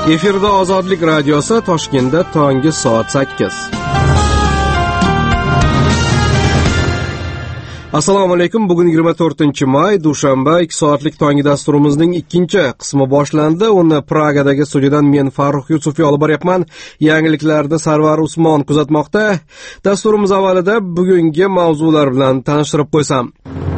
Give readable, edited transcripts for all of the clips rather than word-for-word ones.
Efirda Ozodlik radiosi, Toshkentda tongi soat 8. Assalomu alaykum. Bugun 24-may, dushanba, 2 soatlik tongi dasturimizning ikkinchi qismi boshlandi. Uni Pragadagi studiyadan men Farruh Yusufiy olib boryapman. Yangiliklarni Sarvar Usmon kuzatmoqda. Dasturimiz avvalida bugungi mavzular bilan tanishtirib qo'ysam.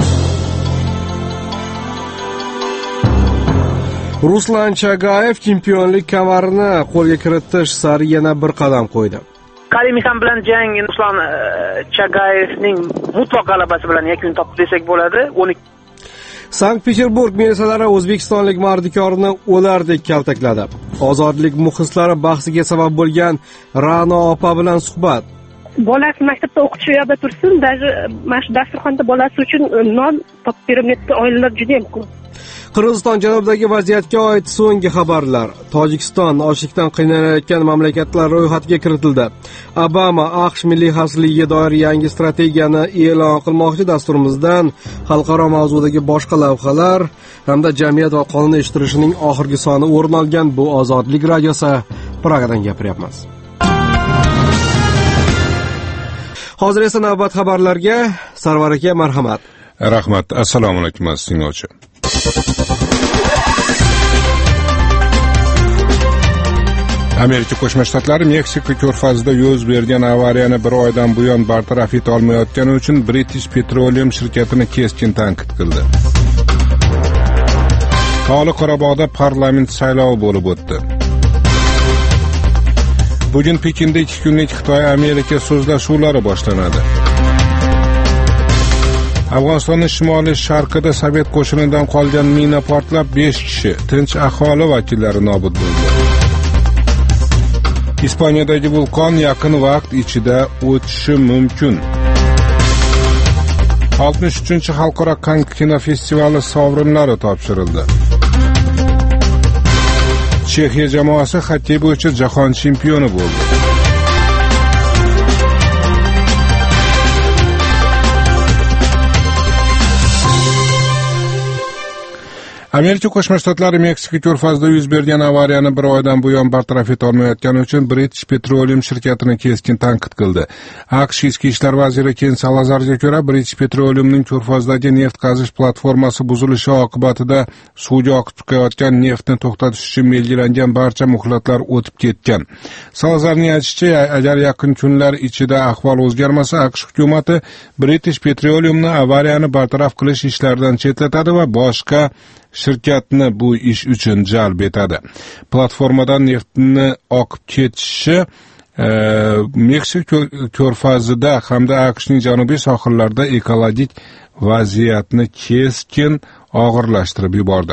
Ruslan Chagayev chempionlik kamarini qo'lga kiritish sari yana bir qadam qo'ydi. Karimixan bilan jang Ruslan Chagayevning mutlaq g'alabasi bilan yakun topdi desak bo'ladi. Sankt-Peterburg milisalari o'zbekistonlik mardikorni o'lardek kaltakladi. Ozodlik muxlislari bahsiga sabab bo'lgan Ra'no opa bilan suhbat. Bolasi maktabda o'qitish yo'lda tursin, даже mana shu dasturxonda bolasi uchun non topib bermayapti oilalar juda ham ko'p. Qirg'iziston janubidagi vaziyatga oid so'nggi xabarlar. Tojikiston ochlikdan qiynalgan mamlakatlar ro'yxatiga kiritildi. Obama AQSh milliy xavfsizligiga doir yangi strategiyani e'lon qilmoqchi. Dasturimizdan xalqaro mavzudagi boshqa lavhalar hamda jamiyat va qonun eshittirishining oxirgi soni o'rin olgan bu Ozodlik radiosi Pragadan gapiryapmiz. Hozir esa navbat xabarlarga. Sarvar aka, marhamat. Rahmat. Assalomu alaykum tinglovchi. Amerika Qo'shma Shtatlari Meksika ko'rfazida yuz bergan avariyani bir oydan buyon bartaraf eta olmayotgani uchun British Petroleum shirkatini keskin tanqid qildi. Tog'li Qorabog'da parlament saylovi bo'lib o'tdi. Bugun Pekinda 2 kunlik Xitoy-Amerika so'zlashuvlari boshlanadi. Afg'onistonning shimoliy sharqida Sovet qo'shinidan qolgan mina portlab 5 kishi, tinch aholi vakillari nobud bo'ldi. Ispaniyadagi vulqon yaqin vaqt ichida o'tishi mumkin. 63-xalqaro Kann kinofestivali sovrinlari topshirildi. Chexiya jamoasi xokkey bo'yicha jahon chempioni bo'ldi. Amerika Qo'shma Shtatlari Meksika ko'rfazida yuz bergan avariyani bir oydan buyon bartaraf eta olmayotgani uchun British Petroleum shirkatini keskin tanqid qildi. AQSh ichki ishlar vaziri Ken Salazarga ko'ra, British Petroleumning ko'rfazdagi neft qazish platformasi buzilishi oqibatida suvga oqib chiqayotgan neftni to'xtatish uchun belgilangan barcha muhlatlar o'tib ketgan. Salazarning aytishicha, agar yaqin kunlar ichida ahvol o'zgarmasa, AQSh hukumati British Petroleumni avariyani bartaraf qilish ishlaridan chetlatadi va boshqa shirkatni bu ish uchun jalb etadi. Platformadan neftni oqib ketishi Meksika ko'rfazida hamda AQShning janubiy sohillarida ekologik vaziyatni keskin og'irlashtirib yubordi.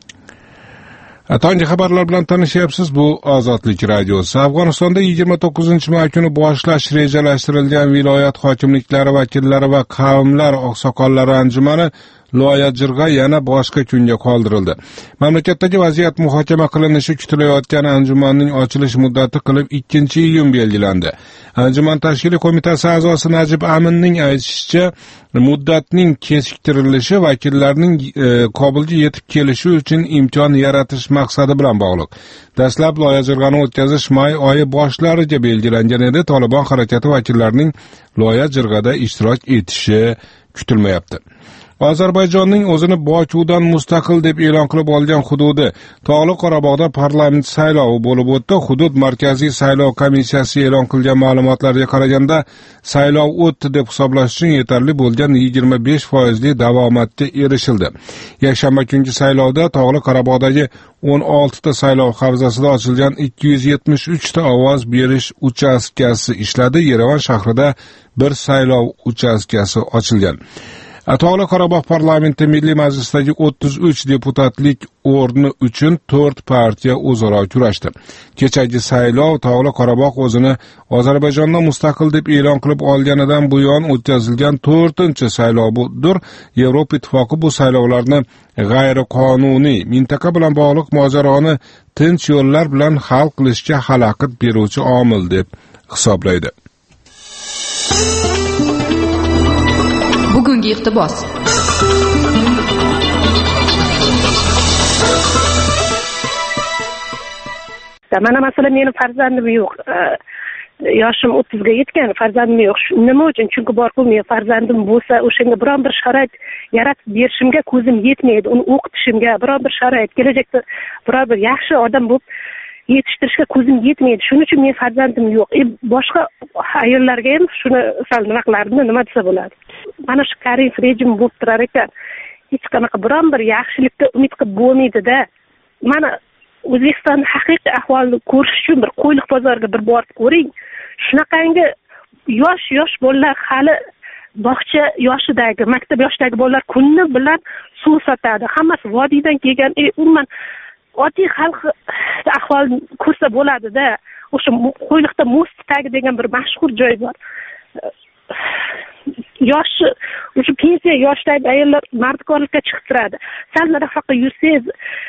Tongi xabarlar bilan tanishyapsiz. Bu Ozodlik radiosi. Afg'onistonda 29-may kuni boshlash rejalashtirilgan viloyat hokimliklari vakillari va qavmlar oqsoqollari anjumani Loya-Jirg'a yana boshqa kunga qoldirildi. Mamlakatdagi vaziyat muhokama qilinishi kutilayotgan anjumanning ochilish muddati qilib 2-iyun belgilandi. Anjuman tashkiliy qo'mitasi a'zosi Najib Aminning aytishicha, muddatning kechiktirilishi vakillarning Kobulga yetib kelishi uchun imkon yaratish maqsadi bilan bog'liq. Dastlab Loya-Jirg'ani o'tkazish may oyi boshlariga belgilangan edi. Tolibon harakati vakillarining Loya-Jirg'ada ishtirok etishi kutilmayapti. Ozarbayjonning o'zini Bokudan mustaqil deb e'lon qilib olgan hududi Tog'li Qorabog'da parlament saylovi bo'lib o'tdi. Hudud markaziy saylov komissiyasi e'lon qilgan ma'lumotlarga qaraganda saylov o'tdi deb hisoblash uchun yetarli bo'lgan 25% davomatga erishildi. Yakshanba kungi saylovda Tog'li Qorabog'dagi 16 ta saylov havzasida ochilgan 273 ta ovoz berish uchastkasi ishladi. Yerevan shahrida bir saylov uchastkasi ochilgan. Tog'li Qorabog' parlamenti Milliy Majlisdagi 33 deputatlik o'rni uchun 4 partiya o'zaro kurashdi. Kechagi saylov Tog'li Qorabog' o'zini Ozarbayjondan mustaqil deb e'lon qilib olganidan buyon o'tkazilgan 4-saylovdir. Yevropa Ittifoqi bu saylovlarni g'ayriqonuniy, mintaqa bilan bog'liq mojaroni tinch yo'llar bilan hal qilishga xalaqit beruvchi omil deb hisoblaydi. Bugungi iqtibos. Mana masalan meni farzandim yo'q. Yoshim 30 ga yetgan, farzandim yo'q. Nima uchun? Chunki borku men farzandim bo'lsa, o'shanga biron bir sharoit yaratib berishimga ko'zim yetmaydi. Uni o'qitishimga biron bir sharoit, kelajakda biror bir yaxshi odam bo'lib yetishtirishga ko'zim yetmaydi. Shuning uchun men farzandim yo'q. Boshqa ayollarga ham shuni sal nima qilardim, nima desa bo'ladi. Mana shu Karimov rejim bo'lib turar ekan. Hech qanaqa biron bir yaxshilikka umid qilib bo'lmaydi-da. Mana O'zbekiston haqiqiy ahvolini ko'rish uchun bir qo'yliq bozoriga bir borib ko'ring. Shunaqangi yosh bolalar, hali bog'cha yoshidagi, maktab yoshidagi bolalar kuni bilan suv sotadi. Hammasi vodiydan kelgan, umuman oddiy xalq ahvolini ko'rsa bo'ladi-da. O'sha qo'yliqda most tagi degan bir mashhur joy bor. O'sha pensiya yoshidagi ayollar mardkorlikka chiqib turadi. Sal nariroqqa yursangiz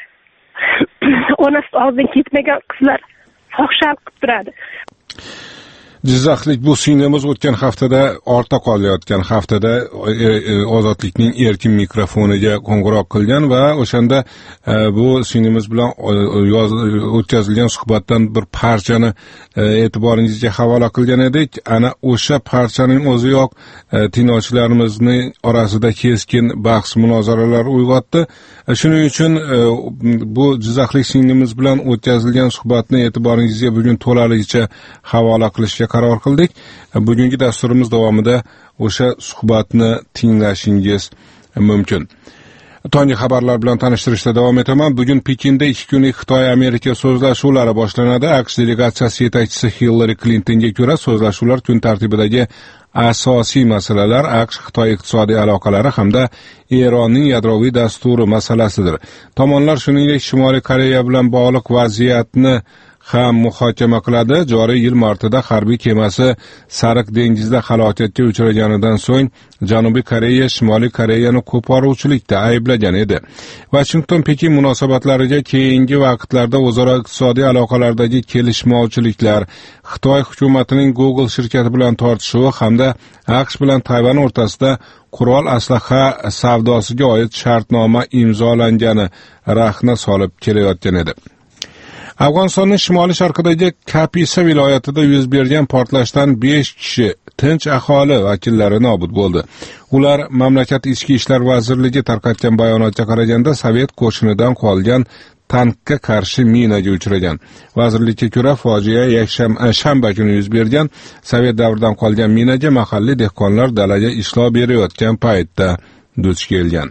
onasi og'zidan ketmagan qizlar fohishalik qilib turadi. Jizzaxlik bu singlimiz o'tgan haftada, ortda qolayotgan haftada Ozodlikning erkin mikrofoniga qo'ng'iroq qilgan va o'shanda bu singlimiz bilan o'tkazilgan suhbatdan bir parchani e'tiboringizga havola qilgan edik. Ana o'sha parchaning o'ziyoq tinglovchilarimizning orasida keskin bahs munozaralar uyg'otdi. Shuning uchun bu Jizzaxlik singlimiz bilan o'tkazilgan suhbatni e'tiboringizga bugun to'laligicha havola qilishga qaror qildik. Bugungi dasturimiz davomida o'sha suhbatni tinglashingiz mumkin. Tonggi xabarlar bilan tanishtirishda davom etaman. Bugun Pekinda 2 kunlik Xitoy-Amerika so'zlashuvlari boshlanadi. AQSh delegatsiyasi yetakchisi Hillary Clintonga ko'ra, so'zlashuvlar kun tartibidagi asosiy masalalar AQSh-Xitoy iqtisodiy aloqalari hamda Eronning yadroviy dasturi masalasidir. Tomonlar shuningdek Shimoliy Koreya bilan bog'liq vaziyatni ham muhokama qiladi. Joriy yil martida harbiy kemasi Sariq dengizda halokatga uchraganidan so'ng Janubiy Koreya Shimoliy Koreyani qo'poruvchilikda ayblagan edi. Washington-Pekin munosabatlariga keyingi vaqtlarda o'zaro iqtisodiy aloqalardagi kelishmovchiliklar, Xitoy hukumatining Google shirkati bilan tortishuvi hamda AQSh bilan Tayvan o'rtasida qurol aslaha savdosiga oid shartnoma imzolangani rahna solib kelayotgan edi. Afg'onistonning shimoliy sharqidagi Kapisa viloyatida yuz bergan portlashdan 5 kishi tinch aholi vakillari nobud bo'ldi. Ular mamlakat ichki ishlar vazirligi tarqatgan bayonotga qaraganda Sovet qo'shinidan qolgan tankga qarshi minaga uchragan. Vazirlikka ko'ra fojia shanba kuni yuz bergan. Sovet davridan qolgan minaga mahalliy dehqonlar dalaga ishlov berayotgan paytda duch kelgan.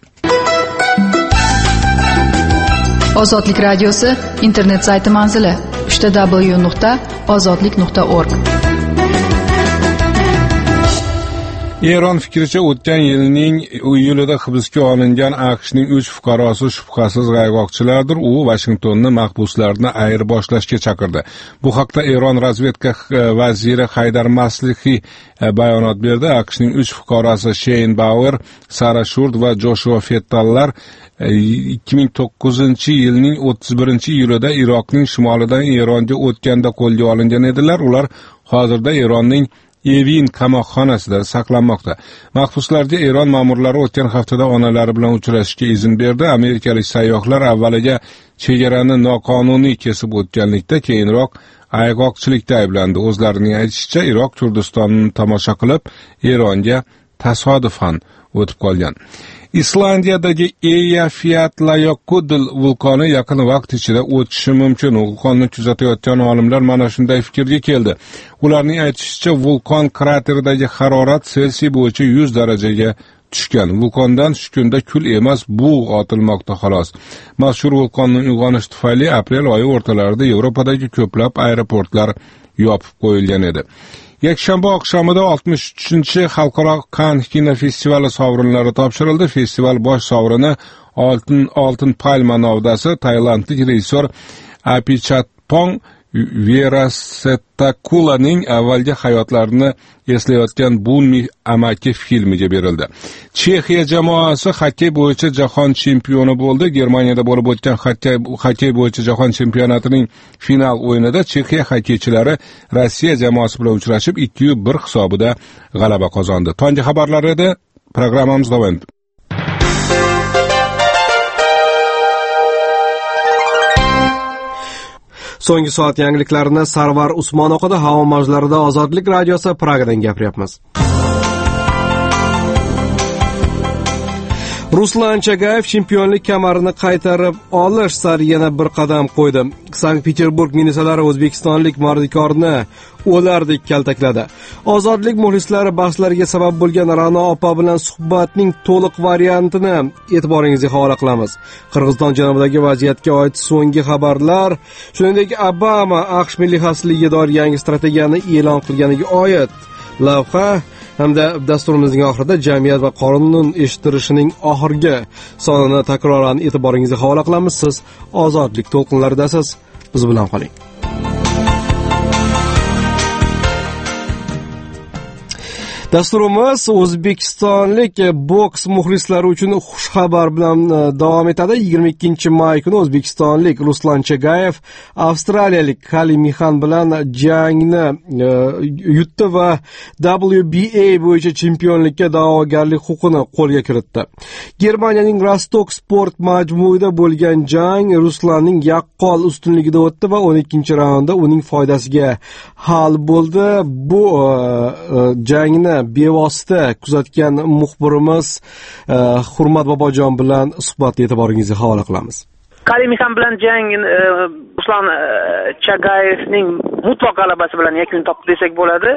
Ozodlik radiosi internet sayti manzili www.ozodlik.org. Eron fikricha o'tgan yilning iyulida hibsga olingan AQShning 3 fuqarosi shubhasiz g'ayroqchilardir. U Washingtonni mahbuslarni ayirboshlashga chaqirdi. Bu haqda Eron razvedka vaziri Haydar Maslihi bayonot berdi. AQShning 3 fuqarosi Sheyn Bauer, Sara Shurd va Joshua Fettallar 2009-yilning 31-iyulida Iroqning shimolidan Eronga o'tganda qo'lga olingan edilar. Ular hozirda Eronning Evin qamoqxonasida saqlanmoqda. Mahbuslarga Eron ma'murlari o'tgan haftada onalari bilan uchrashishga izn berdi. Amerikalik sayyohlar avvaliga chegarani noqonuniy kesib o'tganlikda, keyinroq ayg'oqchilikda ayblandi. O'zlarining aytishicha, Iroq Kurdistonini tomosha qilib, Eronga tasodifan o'tib qolgan. Islandiyadagi Eyjafjallajökull vulqoni yaqin vaqt ichida o'chishi mumkin. Vulqonni kuzatayotgan olimlar mana shunday fikrga keldi. Ularning aytishicha, vulqon krateridagi harorat Selsiy bo'yicha 100 darajaga tushgan. Vulqondan shu kunda kul emas, bug' otilmoqda xolos. Mashhur vulqonning uyg'onishi tufayli aprel oyi o'rtalarida Yevropadagi ko'plab aeroportlar yopib qo'yilgan edi. Yakshanba oqshomida 63-xalqaro Cannes kinofestivali sovrinlari topshirildi. Festival bosh sovrini Oltin palma novdasi tailandlik rejissyor Apichatpong Verasetakulaning avvalgi hayotlarini eslayotgan Bunmi amaki filmiga berildi. Chexiya jamoasi xokkey bo'yicha jahon chempioni bo'ldi. Germaniyada bo'lib o'tgan xokkey bo'yicha jahon chempionatining final o'yinida Chexiya xokkeychilari Rossiya jamoasi bilan uchrashib 2-1 hisobida g'alaba qozondi. Tonggi xabarlarida programmamiz davom etdi. So'nggi soat yangiliklarini Sarvar Usmon o'qidi. Havo mavjlarida Ozodlik radiosi Pragadan gapiryapmiz. Ruslan Chagayev chempionlik kamarini qaytarib olish sari yana bir qadam qo'ydi. Sankt-Peterburg milisalari o'zbekistonlik mardikorni o'lardek kaltakladi. Ozodlik muxlislari bahslariga sabab bo'lgan Ra'no opa bilan suhbatning to'liq variantini e'tiboringizga havola qilamiz. Qirg'iziston janubidagi vaziyatga oid so'nggi xabarlar, shuningdek Obama AQSh milliy xavfsizligiga doir yangi strategiyani e'lon qilganiga oid lavha hamda dasturimizning oxirida jamiyat va qonun eshittirishining oxirgi sonini takroran e'tiboringizga havola qilamiz. Siz Ozodlik to'lqinlaridasiz. Biz bilan qoling. Dasturimiz o'zbekistonlik boks muxlislari uchun xushxabar bilan davom etadi. 22-may kuni o'zbekistonlik Ruslan Chagayev avstraliyalik Kali Mihan bilan jangni yutdi va WBA bo'yicha chempionlikka da'vogarlik huquqini qo'lga kiritdi. Germaniyaning Rostock sport majmuida bo'lgan jang Ruslanning yaqqol ustunligida o'tdi va 12-raundda uning foydasiga hal bo'ldi. Bu jangni bevosita kuzatgan muxbirimiz Hurmat Bobojon bilan suhbatni e'tiboringizga havola qilamiz. Karimixan bilan jang Ruslan Chagayevning mutlaq g'alabasi bilan yakun topdi desak bo'ladi.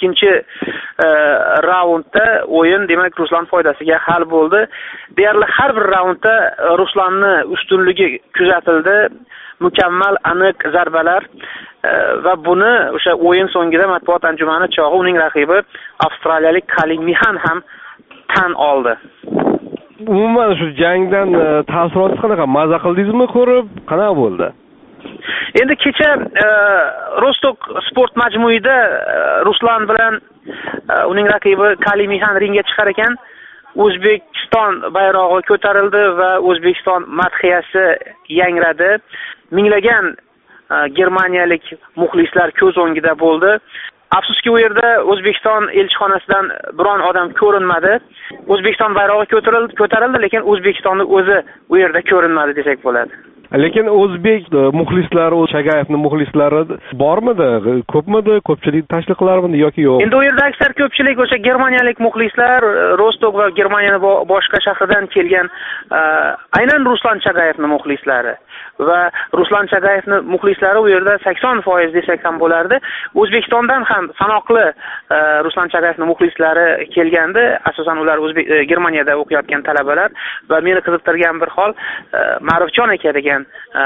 12-raundda o'yin demak Ruslan foydasiga hal bo'ldi. Deyarli har bir raundda Ruslanning ustunligi kuzatildi. Mukammal aniq zarbalar va buni o'sha o'yin so'ngida matbuot anjumani chog'i uning raqibi avstraliyalik Kali Mihan ham tan oldi. Umuman shu jangdan taassurotingiz qanaqa? Maza qildingizmi ko'rib? Qanaqa bo'ldi? Endi kecha Rostock sport majmuida Ruslan bilan uning raqibi Kali Mihan ringga chiqar ekan. O'zbekiston bayrog'i ko'tarildi va O'zbekiston madhiyasi yangradi. Minglagan germaniyalik muxlislar ko'z o'ngida bo'ldi. Afsuski u yerda O'zbekiston elchixonasidan biron odam ko'rinmadi. O'zbekiston bayrog'i ko'tarildi, lekin O'zbekistonning o'zi u yerda ko'rinmadi desak bo'ladi. Lekin o'zbek muxlislari, Chagayevning muxlislari bormidi? Ko'pmidi? Ko'pchilik tashkil qilarmidi yoki yo'q? Endi u yerda aksar ko'pchilik o'sha germaniyalik muxlislar, Rostock va Germaniyaning boshqa shahridan kelgan aynan Ruslan Chagayevning muxlislari va Ruslan Chagayevning muxlislari u yerda 80% desak ham bo'lardi. O'zbekistondan ham sanoqli Ruslan Chagayevning muxlislari kelgandi. Asosan ular Germaniyada o'qiyotgan talabalar va meni qiziqtirgan bir hol Ma'rufjon aka degan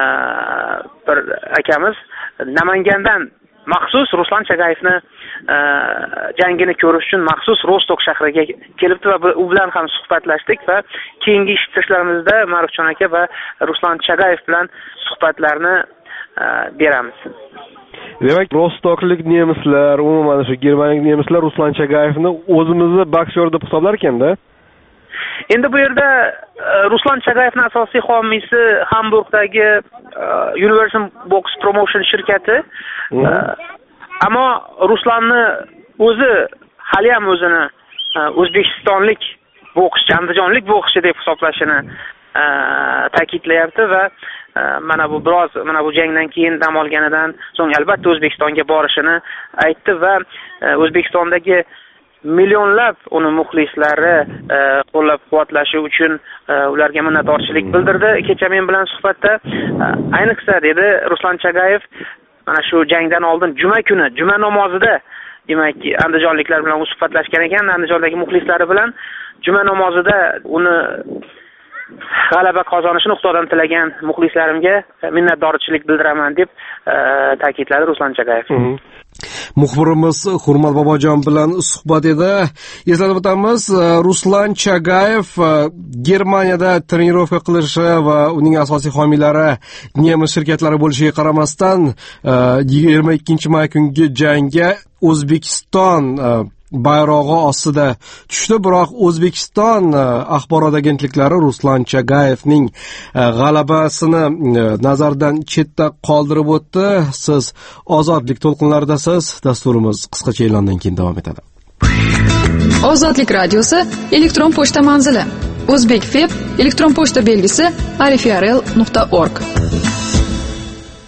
bir akamiz Namangandan maxsus Ruslan Chagayevni jangini ko'rish uchun maxsus Rostock shahriga kelibdi va u bilan ham suhbatlashdik va keyingi eshittirishlarimizdda Ma'rufjon aka va Ruslan Chagayev bilan suhbatlarni beramiz. Demak, Rostocklik nemislar, umuman shu germaniyalik nemislar Ruslan Chagayevni o'zimizni boksyor deb hisoblar ekanda. Endi bu yerda Ruslan Chagayevning asosiy homiysi Hamburgdagi Universal Box Promotion shirkati. Ammo Ruslanni o'zi hali ham o'zini o'zbekistonlik bokschi, andijonlik bokschi deb hisoblashini ta'kidlayapti va mana bu jangdan keyin dam olganidan so'ng albatta O'zbekistonga borishini aytdi va O'zbekistondagi millionlab uni muxlislari qo'llab-quvvatlashi uchun ularga minnatdorchilik bildirdi. Kecha men bilan suhbatda ayniqsa dedi Ruslan Chagayev mana shu jangdan oldin juma kuni, juma namozida demak andijonliklar bilan suhbatlashgan ekan, andijondagi muxlislari bilan juma namozida uni g'alaba qozonishini Xudodan tilagan muxlislarimga minnatdorchilik bildiraman deb ta'kidladi Ruslan Chagayev. Muxbirimiz Hurmat Bobojon bilan suhbat edi. Eslatib o'tamiz, Ruslan Chagayev Germaniyada trenirovka qilishi va uning asosiy homiylari nemis shirkatlari bo'lishiga qaramasdan 22-may kungi jangga O'zbekiston bayrog'i ostida tushdi. Biroq O'zbekiston axborot agentliklari Ruslan Chagayevning g'alabasini nazardan chetda qoldirib o'tdi. Siz Ozodlik to'lqinlaridasiz. Dasturimiz qisqacha e'londan keyin davom etadi. Ozodlik radiosi elektron pochta manzili: O'zbekfeb elektron pochta belgisi arifrl.org.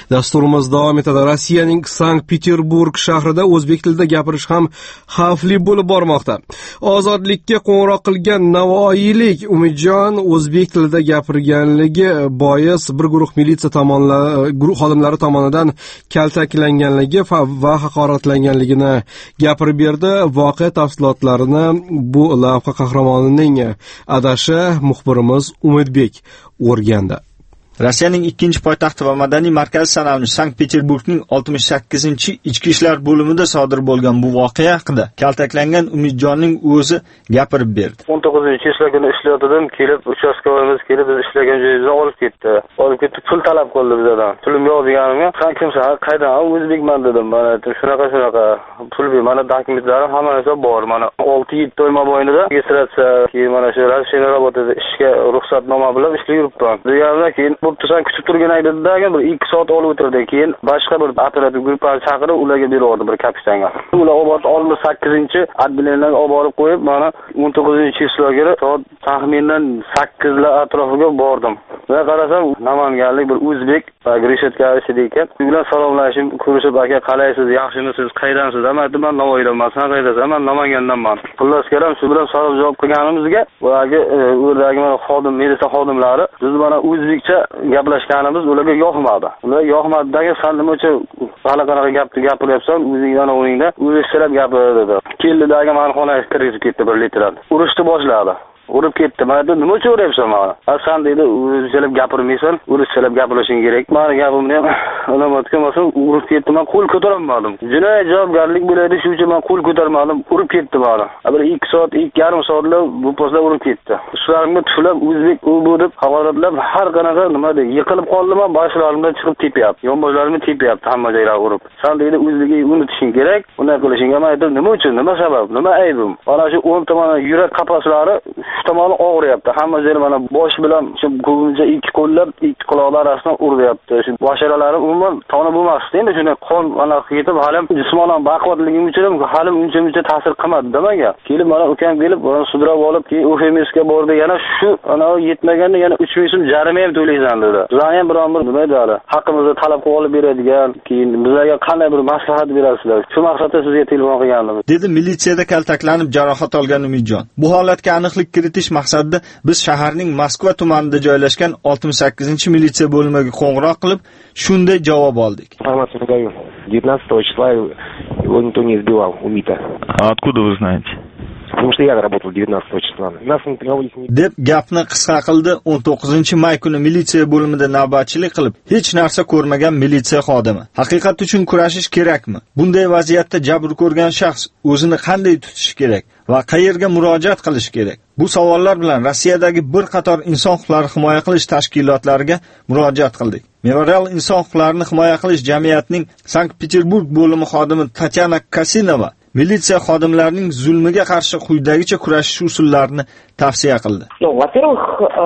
Dasturimiz davom etadi. Rossiyaning Sankt-Peterburg shahrida o'zbek tilida gapirish ham xavfli bo'lib bormoqda. Ozodlikka qo'ng'iroq qilgan navoiylik Umidjon o'zbek tilida gapirganligi bois bir guruh militsiya xodimlari tomonidan kaltaklanganligi va haqoratlanganligini gapirib berdi. Voqea tafsilotlarini bu lavha qahramonining adashi muxbirimiz Umidbek o'rgandi. Rossiyaning ikkinchi poytaxti va madaniy markazi sanalmish Sankt-Peterburgning 68-chi ichki ishlar bo'limida sodir bo'lgan bu voqea haqida kaltaklangan Umidjonning o'zi gapirib berdi. 19-yil kuni ishlayotgandim, kelib uchastkovoyimiz kelib biz ishlagan joyimizdan olib ketdi. Pul talab qildi bizdan. Pulim yo'q deganimga, "Sen kimsan? Qaydan?" "O'zbekman" dedim. Mana shunaqa pul ber, mana dokumentlarim hammasi bor. Mana 6-7 oy mobaynida registratsiya, keyin mana shu Rossiya rabotida ishga ruxsatnoma bilan ishlayib yuribman. Deganimdan keyin sen kutib turgan aydidagi bir 2 soat olib o'tirdi. Keyin boshqa bir operativ guruhni chaqirib, ularga berib bir kapitanga. Ular obod 68-adbilendan olib borib qo'yib, mana 19-yilga soat taxminan 8lar atrofiga bordim. Va qarasam, namanganlik bir o'zbek Grishetka ishida ekan. U bilan salomlashib, ko'rishib, "Aka, qalaysiz? Yaxshimisiz? Qaydansiz?" "Men Navoiydanman. Sen qaydasan?" "Men Namangandanman." Xullas kelam, shu bilan savol javob qilganimizga, ularga o'rdagi mana xodim, militsiya xodimlari biz mana o'zbekcha gaplashganimiz ularga yoqmadi. Ular yoqmadidagi "Sen nima uchun qanaqa gapni gapiryapsan? O'zingdan o'zingda o'zbekchalab gapir" dedi. Keldidagi mani xonaga kirib ketdi bir leytenant. Urushni boshladi. Urib ketdi. Men dedim, "Nima uchun uryapsan meni?" "Sen dedi, o'zbekchalab gapirmaysan, o'zbekchalab gapirishing kerak." Meni gapimni ham anamatga urib ketdi. Men qo'l ko'tarolmadim. Jinoyat javobgarlik bo'ladi, shuning uchun men qo'l ko'tarmadim, urib ketdi meni. Bir 2 soat, 2,5 soatlar bu posla urib ketdi. Ushlarimga tuflab, o'zbek u deb haqoratlab, har qanaqa nima deydi, yiqilib qoldim, boshlarimdan chiqib tepyapti. Yonboshlarimni tepyapti hamma joylar urib. "Sen dedi, o'zbekni unutishing kerak, unday qilishing." Men aytdim, "Nima uchun? Nima sabab? Nima aybim?" Mana shu 10 tomon yurak qapaslari tomoni og'riyapti. Hamma joyi mana bosh bilan ko'pincha 2 qo'llab, 2 quloqlar orasidan uryapti. Shu bosharalari umuman tona bo'lmasdi. Endi shuni qon mana ketib, halim jismonan baquvvatligim uchun halim uncha ta'sir qilmadi demaga. Kelib mana ukam kelib, buni sudrab olib, keyin UFMSga bordi. Yana shu ana yetmaganda yana 3000 so'm jarima ham to'laysan dedi. Bizlarga ham biron bir nima deydi, haqqimizni talab qilib olib beradigan, keyin bizlarga qanday bir maslahat berasizlar? Shu maqsadda sizga telefon qilgandim. Dedi militsiyada kaltaklanib jarohat olgan Umidjon. Bu holatga aniqlik kiritish maqsadida biz shaharning Moskva tumanida joylashgan 68-militsiya bo'limiga qo'ng'iroq qilib, shunday javob oldik. Информацию даю. 19 числа его никто не избивал, убито. А откуда вы знаете? Потому что я работал 19 числа. Нас не договорились. Deb gapni qisqa qildi. 19-may kuni militsiya bo'limida navbatchilik qilib, hech narsa ko'rmagan militsiya xodimi. Haqiqat uchun kurashish kerakmi? Bunday vaziyatda jabr ko'rgan shaxs o'zini qanday tutishi kerak va qayerga murojaat qilish kerak? Bu savollar bilan Rossiyadagi bir qator inson huquqlarini himoya qilish tashkilotlariga murojaat qildik. Memorial inson huquqlarini himoya qilish jamiyatining Sankt-Peterburg bo'limi xodimi Tatyana Kasinova militsiya xodimlarining zulmiga qarshi quyidagicha kurashish usullarini tavsiya qildi. Во-первых,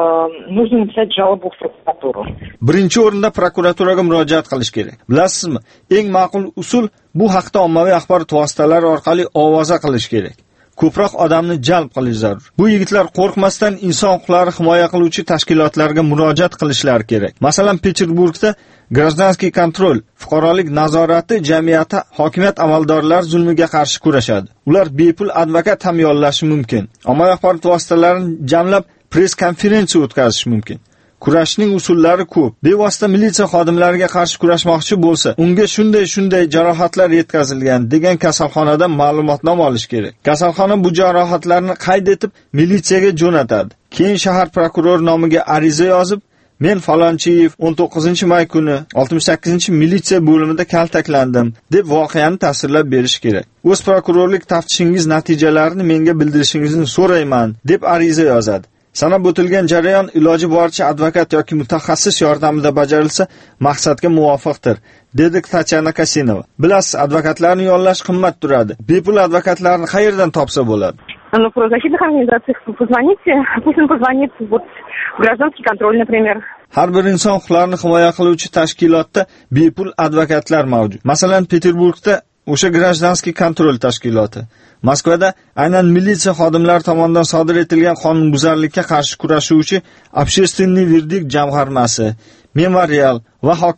нужно написать жалобу в прокуратуру. Birinchi o'rinda prokuraturaga murojaat qilish kerak. Bilasizmi, eng ma'qul usul bu haqda ommaviy axborot vositalari orqali ovoza qilish kerak. Ko'proq odamni jalb qilish zarur. Bu yigitlar qo'rqmasdan inson huquqlari himoya qiluvchi tashkilotlarga murojaat qilishlari kerak. Masalan, Peterburgda Гражданский kontrol, fuqarolik nazorati jamiyati hokimiyat amaldorlari zulmiga qarshi kurashadi. Ular bepul advokat ham yollashi mumkin. Ommaviy axborot vositalarini jamlab press konferensiya o'tkazish mumkin. Kurashning usullari ko'p. Bevosita militsiya xodimlariga qarshi kurashmoqchi bo'lsa, unga shunday jarohatlar yetkazilgan degan kasalxonadan ma'lumotnoma olish kerak. Kasalxona bu jarohatlarni qayd etib, militsiyaga jo'natadi. Keyin shahar prokurori nomiga ariza yozib, "Men falonchiyev 19-may kuni 68-militsiya bo'limida kaltaklandim" deb voqeani tasvirlab berish kerak. O'z prokurorlik taftishingiz natijalarini menga bildirishingizni so'rayman deb ariza yozadi. Sanab o'tilgan jarayon iloji boricha advokat yoki mutaxassis yordamida bajarilsa maqsadga muvofiqdir, dedi Tatyana Kasinova. Bilasiz, advokatlarni yollash qimmat turadi. Bepul advokatlarni qayerdan topsa bo'ladi? Ну, в правозащитных организациях позвоните, пусть он позвонит вот в гражданский контроль, например. Har bir inson huquqlarini himoya qiluvchi tashkilotda bepul advokatlar mavjud. Masalan, Peterburgda o'sha Гражданский kontrol tashkiloti, Moskvada aynan militsiya xodimlari tomonidan sodir etilgan qonunbuzarlikka qarshi kurashuvchi Общественный verdikt jamg'armasi, Memorial va hokazo.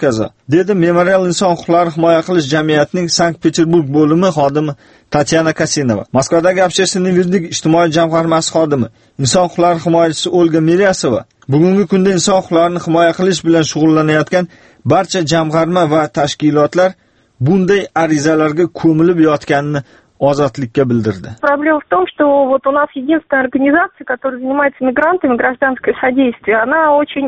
dedi Memorial inson huquqlarini himoya qilish jamiyatining Sankt-Peterburg bo'limi xodimi Tatyana Kasinova. Moskvadagi Общественный вердик ijtimoiy jamg'armasi xodimi, inson huquqlari himoyachisi Olga Miryasova bugungi kunda inson huquqlarini himoya qilish bilan shug'ullanayotgan barcha jamg'arma va tashkilotlar bunday arizalarga ko'milib yotganini Ozodlikka bildirdi. Проблема в том, что вот у нас единственная организация, которая занимается мигрантами, гражданское содействие, она очень,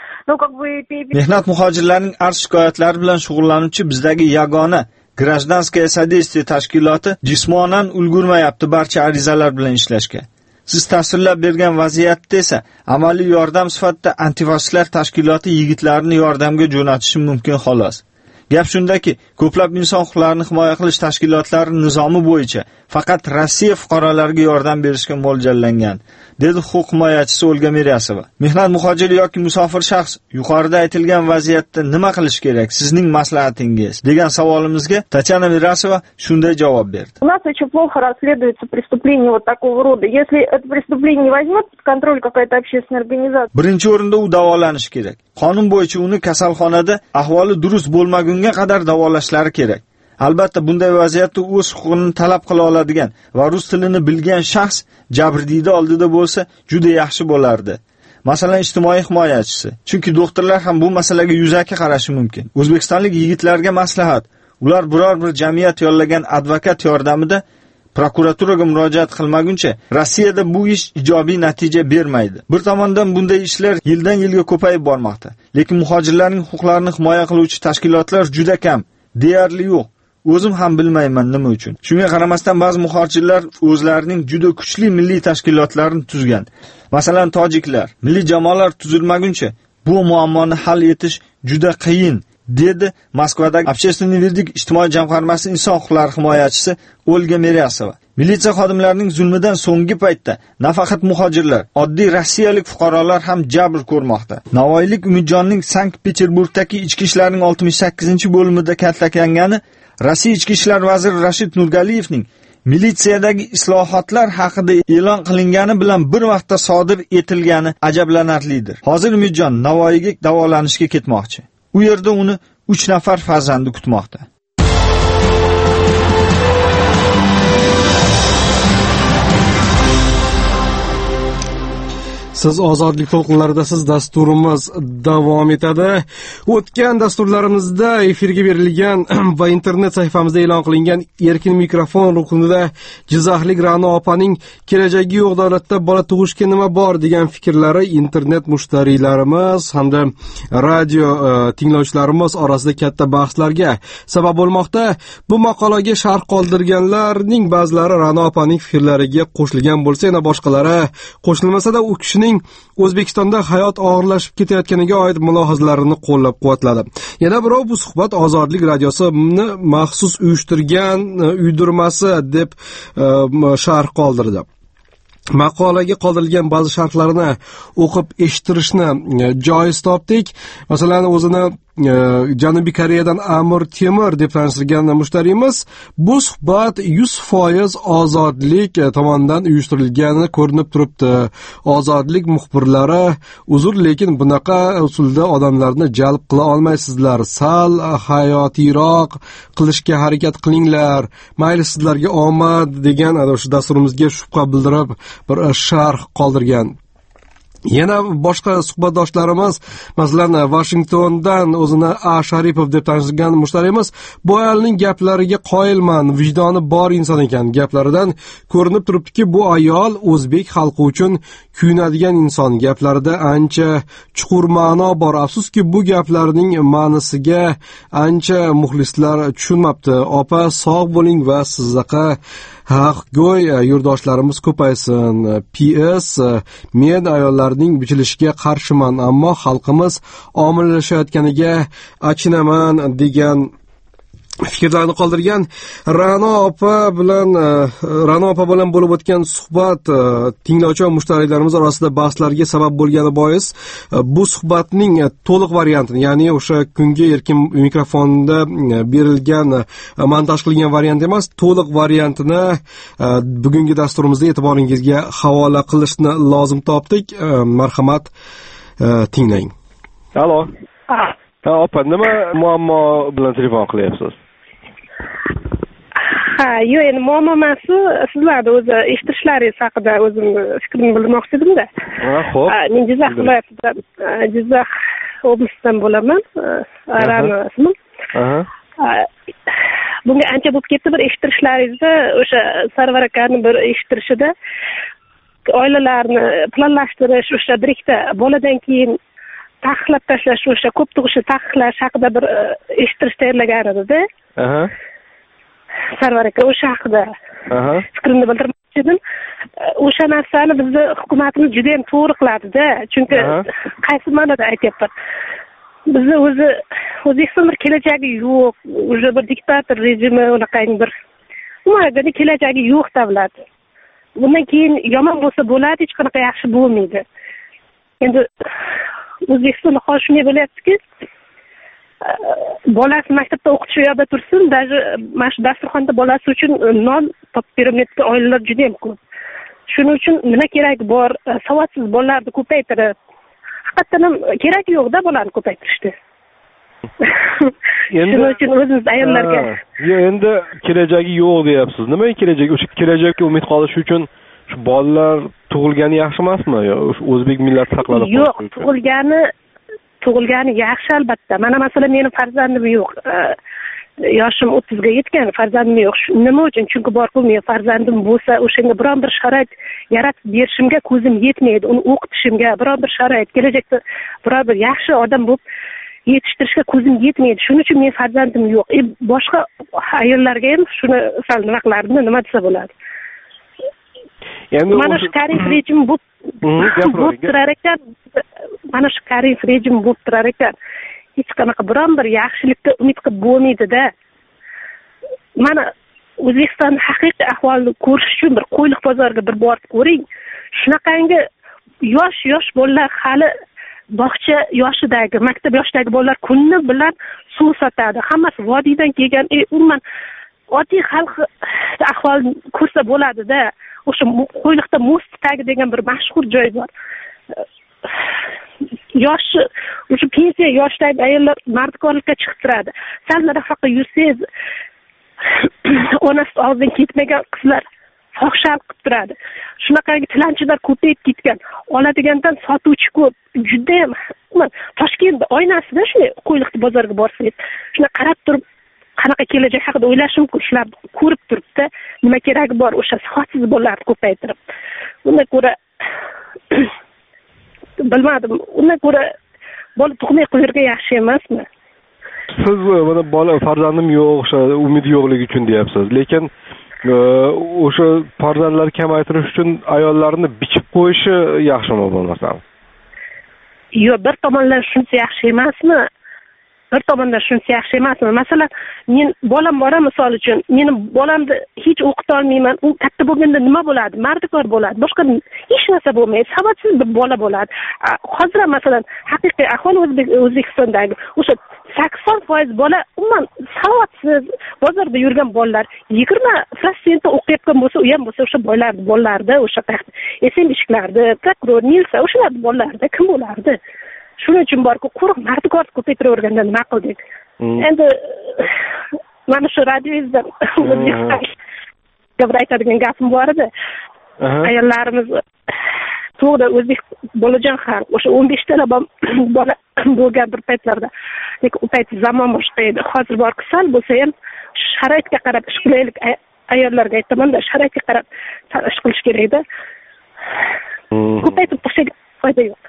Mehnat muhojirlarining arz shikoyatlari bilan shug'ullanuvchi bizdagi yagona Гражданское содействие tashkiloti jismonan ulgurmayapti barcha arizalar bilan ishlashga. Siz tasvirlab bergan vaziyatda esa amaliy yordam sifatida antifashistlar tashkiloti yigitlarini yordamga jo'natishi mumkin xolos. Gap shundaki, ko'plab inson huquqlarini himoya qilish tashkilotlari nizomi bo'yicha faqat Rossiya fuqarolariga yordam berishga mo'ljallangan, dedi huquq himoyachisi Olga Miryasova. Mehnat muhojiri yoki musofir shaxs yuqorida aytilgan vaziyatda nima qilish kerak? Sizning maslahatingiz degan savolimizga Tatyana Miryasova shunday javob berdi. У нас очень плохо расследуется преступление вот такого рода. Если это преступление не возьмет под контроль какая-то общественная организация. Birinchi o'rinda u davolanishi kerak. Qonun bo'yicha uni kasalxonada ahvoli durust bo'lmagunga qadar davolashlari kerak. Albatta bunday vaziyatda o'z huquqini talab qila oladigan va rus tilini bilgan shaxs jabrdiyda oldida bo'lsa juda yaxshi bo'lardi. Masalan, ijtimoiy himoyachisi. Chunki doktorlar ham bu masalaga yuzaki qarashi mumkin. O'zbekistonlik yigitlarga maslahat: ular biror bir jamiyat yollagan advokat yordamida prokuraturaga murojaat qilmaguncha Rossiyada bu ish ijobiy natija bermaydi. Bir tomondan bunday ishlar yildan yilga ko'payib bormoqda, lekin muhojirlarning huquqlarini himoya qiluvchi tashkilotlar juda kam, deyarli yo'q. O'zim ham bilmayman nima uchun. Shunga qaramasdan ba'zi muhojirlar o'zlarining juda kuchli milliy tashkilotlarini tuzgan. Masalan, tojiklar milliy jamoalar tuzilmaguncha bu muammoni hal etish juda qiyin, dedi Moskvadagi Общественный вердик ijtimoiy jamg'armasi inson huquqlari himoyachisi Olga Miryasova. Militsiya xodimlarining zulmidan so'nggi paytda nafaqat muhojirlar, oddiy rossiyalik fuqarolar ham jabr ko'rmoqda. Navoiylik Umidjonning Sankt-Peterburgdagi ichki ishlarning 68-bo'limida kaltaklangani Rossiya ichki ishlar vaziri Rashid Nurgaliyevning militsiyadagi islohotlar haqida e'lon qilingani bilan bir vaqtda sodir etilgani ajablanarlidir. Hozir Umidjon Navoiyga davolanishga ketmoqchi. U yerda uni 3 nafar farzandi kutmoqda. Siz ozodlik to'lqinlaridasiz, dasturimiz davom etadi. O'tgan dasturlarimizda efirga berilgan va internet sahifamizda e'lon qilingan erkin mikrofon ruknida Jizzaxlik Ra'no opaning kelajagi yo'q davlatda bola tug'ishga nima bor degan fikrlari internet mushtariylarimiz hamda radio tinglovchilarimiz orasida katta bahslarga sabab bo'lmoqda. Bu maqolaga sharh qoldirganlarning ba'zilari Ra'no opaning fikrlariga qo'shilgan bo'lsa, yana boshqalari qo'shilmasa-da u kishining O'zbekistonda hayot og'irlashib ketayotganiga oid mulohazalarini qo'llab-quvvatladi. Yana birov bu suhbat Ozodlik radiosini maxsus uyushtirgan uydirmasi deb sharh qoldirdi. Maqolaga qoldirilgan ba'zi sharhlarni o'qib eshittirishni joiz topdik. Masalan, o'zini Janubiy Koreyadan Amir Temur deb tanishtirgan mushtariyimiz bu suhbat 100% ozodlik tomonidan uyushtirilgani ko'rinib turibdi. Ozodlik muxbirlari uzr, lekin bunaqa usulda odamlarni jalb qila olmaysizlar. Sal hayotiyroq qilishga harakat qilinglar. Mayli sizlarga omad degan o'sha dasturimizga shubha bildirib bir sharh qoldirgan. Yana boshqa suhbatdoshlarimiz, masalan, Washingtondan o'zini A. Sharipov deb tanishtirgan mushtariyimiz, bu ayolning gaplariga qoyilman, vijdoni bor inson ekan. Gaplaridan ko'rinib turibdiki, bu ayol o'zbek xalqi uchun kuyunadigan inson. Gaplarida ancha chuqur ma'no bor. Afsuski, bu gaplarning ma'nosiga ancha muxlislar tushunmabdi. Opa, sog' bo'ling va sizga haqgo'y yurtdoshlarimiz ko'paysin. PS, men ayollarning bichilishiga qarshiman, ammo xalqimiz omillashayotganiga achinaman degan fikrlarni qoldirgan. Ra'no opa bilan bo'lib o'tgan suhbat tinglovchi va mushtariylarimiz orasida bahslarga sabab bo'lgani bois bu suhbatning to'liq variantini, ya'ni o'sha kungi erkin mikrofonda berilgan montaj qilingan variant emas, to'liq variantini bugungi dasturimizda e'tiboringizga havola qilishni lozim topdik. Marhamat, tinglang. Allo. Opa, nima muammo bilan telefon qilyapsiz? Yo'q, endi muammo emas, sizlarni o'zi eshitirishlaringiz haqida o'zim fikrimni bildirmoqchi edimda. Xo'p. Men Jizzax viloyatidan, Jizzax oblasidan bo'laman. Arani ismim. Bunga ancha bo'lib ketdi bir eshitirishlaringizda, o'sha Sarvar akaning bir eshitirishida oilalarni planlashtirish, o'sha direkta boladan keyin taqiqlab tashlash, o'sha ko'p tug'ishni taqiqlash haqida bir eshittirish tayyorlagan edi-da. Sarvar aka o'sha haqida fikrimni bildirmoqchi edim. O'sha narsani bizni hukumatimiz juda ham to'g'ri qiladi-da. Chunki qaysi ma'noda aytyapman. Bizni O'zbekiston bir kelajagi yo'q, o'sha bir diktator rejimi, unaqangi bir umuman kelajagi yo'q davlat. Bundan keyin yomon bo'lsa bo'ladi, hech qanaqa yaxshi bo'lmaydi. Endi O'zbekistonda hozir shunday bo'lyaptiki, bolasi maktabda o'qitish yo'lda tursin, даже mana shu dasturxonda bolasi uchun non topib bermayotgan oilalar juda ham ko'p. Shuning uchun nima kerak bor? Savodsiz bolalarni ko'paytirib, haqiqatan ham kerak yo'q-da bolani ko'paytirishda. Shuning uchun o'zimiz ayollarga endi kelajagi yo'q deyapsiz. Nima kelajak? O'sha kelajakka umid qolish uchun shu bolalar tug'ilgani yaxshi emasmi? Yo o'zbek millati saqlanib qolishi uchun? Yo'q, tug'ilgani yaxshi albatta. Mana masalan mening farzandim yo'q. Yoshim 30 ga yetgan, farzandim yo'q. Nima uchun? Chunki borku men farzandim bo'lsa, o'shanga biron bir sharoit yaratib berishimga ko'zim yetmaydi. Uni o'qitishimga biron bir sharoit, kelajakda biron bir yaxshi odam bo'lib yetishtirishga ko'zim yetmaydi. Shuning uchun men farzandim yo'q. Boshqa ayollarga ham shuni sal nima qilardim, nima desa bo'ladi. Mana shu Karim rejim bu turar ekan, mana shu Karim rejim bu turar ekan. Hech qanaqa biron bir yaxshilikka umid qilib bo'lmaydi-da. Mana O'zbekistonning haqiqiy ahvolini ko'rish uchun bir qo'yliq bozoriga bir borib ko'ring. Shunaqangi yosh bolalar hali bog'cha yoshidagi, maktab yoshidagi bolalar kunni bilan suv sotadi. Hammasi vodiydan kelgan, umuman oddiy xalq ahvolini ko'rsa bo'ladi-da. O'sha qo'yliqda most tagi degan bir mashhur joy bor. O'sha pensiya yoshidagi ayollar mardkorlikka chiqib turadi. Sal nafaqat yursangiz, onasi og'zidan ketmagan qizlar fohishalik qilib turadi. Shunaqangi tilanchilar ko'payib ketgan. Oladigandan sotuvchi ko'p. Juda ham Toshkentda oynasida shunday qo'yliqda bozorga borsangiz, shuna qarab turib qanaqa kelajak haqida o'ylashim mumkin. Shularni ko'rib turibdi, nima keragi bor o'sha sifatsiz bolalarni ko'paytirib. Undan ko'ra bilmadim, undan ko'ra bola tug'may qo'yirga yaxshi emasmi? Siz mana bola farzandim yo'q, o'sha umid yo'qligi uchun deyapsiz. Lekin o'sha farzandlar kamaytirish uchun ayollarni bichib qo'yishi yaxshimi bo'lmasam? Yo'q, bir tomondan shunisi yaxshi emasmi? Masalan, men bolam bor, misol uchun, meni bolamni hech o'qita olmayman. U katta bo'lganda nima bo'ladi? Mardikor bo'ladi. Boshqa hech narsa bo'lmaydi. Savodsiz bir bola bo'ladi. Hozir masalan, haqiqiy ahvol O'zbekistondagi o'sha 80% bola umuman savodsiz bozorda yurgan bolalar, 20% o'qiyotgan bo'lsa, u ham bo'lsa o'sha bolalarda, o'sha SMBishlarda, prokuror, milsa, o'shalar bolalarda kim bo'lardi? Shuning uchun borku quruq mardikor ko'paytiraverganda nima qildik? Endi mana shu radioizda bir aytadigan gapim bor edi. Ayollarimiz to'g'ri o'zbek bolajon xalq, o'sha 15 ta bola bo'lgan bir paytlarda. Lekin u payt zamon boshqa edi. Hozir borku sal bo'lsa ham sharoitga qarab ish qilaylik. Ayollarga aytaman-da, sharoitga qarab ish qilish kerak-da. Ko'paytirib tashlagan foyda yo'q.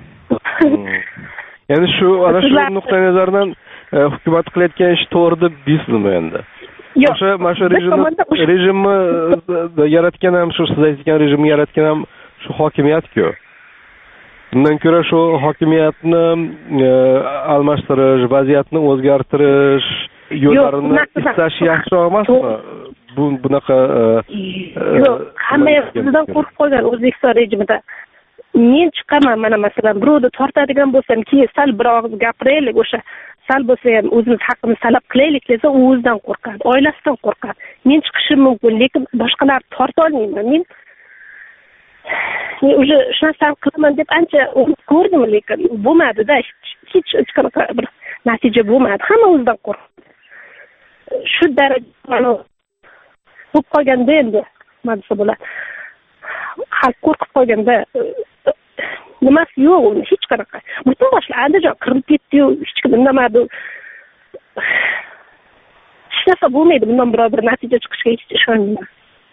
Ya'ni ana shu nuqtai nazardan hukumat qilayotgan ish to'g'ri deb deysizmi endi? Mana shu rejimni yaratgan ham shu siz aytgan rejimni yaratgan ham shu hokimiyat-ku. Bundan ko'ra shu hokimiyatni almashtirish, vaziyatni o'zgartirish yo'llarini istash yaxshiroq emasmi? Bunaqa yo'q, hamma bizdan qo'rqib qolgan O'zbekiston rejimida. Men chiqaman, mana masalan, birovni tortadigan bo'lsam, keyin sal bir og'iz gapiraylik, o'sha sal bo'lsa ham o'zimiz haqqimizni talab qilaylik desa, u o'zidan qo'rqadi, oilasidan qo'rqadi. Men chiqishim mumkin, lekin boshqalar torta olmayman. Men o'sha shu narsani qilaman deb ancha ko'rdim, lekin bo'lmadi-da. Hech qanaqa bir natija bo'lmadi. Hamma o'zidan qo'rqdi. Shu darajada bo'lib qolganda endi nima desa bo'ladi. Xalq qo'rqib qolganda nimasi yo'q, hech qanaqa. Butun boshlar Andijon qirib ketdi-yu, hech kim indamadi. Hech narsa bo'lmaydi, bundan biror bir natija chiqishiga hech ishonmayman.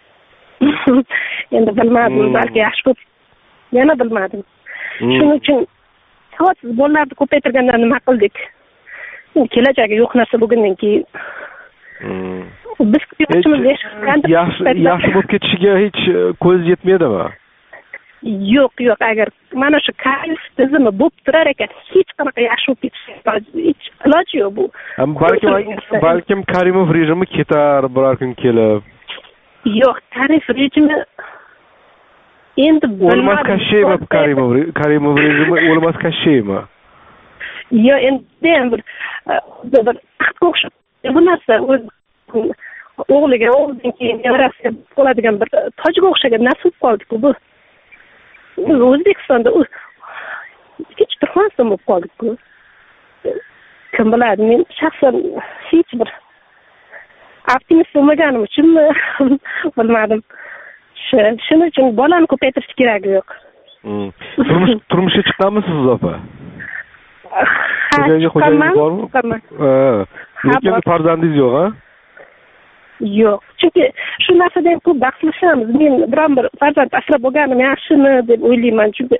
Endi bilmadim, balki yaxshi ko'p. Yana bilmadim. Shuning uchun siz bolalarni ko'paytirgandan nima qildik? Kelajagi yo'q narsa bo'lgandan keyin biz yaxshi bo'lib ketishiga hech ko'z yetmaydimi? Yo'q, agar mana shu Karimov tizimi bo'lib turar ekan, hech qanaqa yaxshi bo'lib ketishiga hech iloji yo'q bu. Balkim Karimov rejimi ketar biror kun kelib. Yo'q, Karimov rejimi endi o'lmas Kasheyeva Karimov rejimi o'lmas Kasheyeva. Yo'q, endi bir o'xshab bu narsa o'g'liga o'g'ildan keyin nevarasiga bo'ladigan bir tojga o'xshagan narsa bo'lib qoldi-ku bu. O'zbekistonda hech bir xonasi bo'lib qoldi-ku. Kim biladi, men shaxsan hech bir optimist bo'lmaganim uchunmi bilmadim. Shuning uchun bolani ko'paytirish keragi yo'q. Turmushga chiqqanmisiz opa? Ha, chiqqanman. Lekin farzandingiz yo'q, ha? Yo'q. Chunki shu narsadan ko'p bahslashamiz. Men biron bir farzand asrab bo'lganim yaxshimi deb o'ylayman. Chunki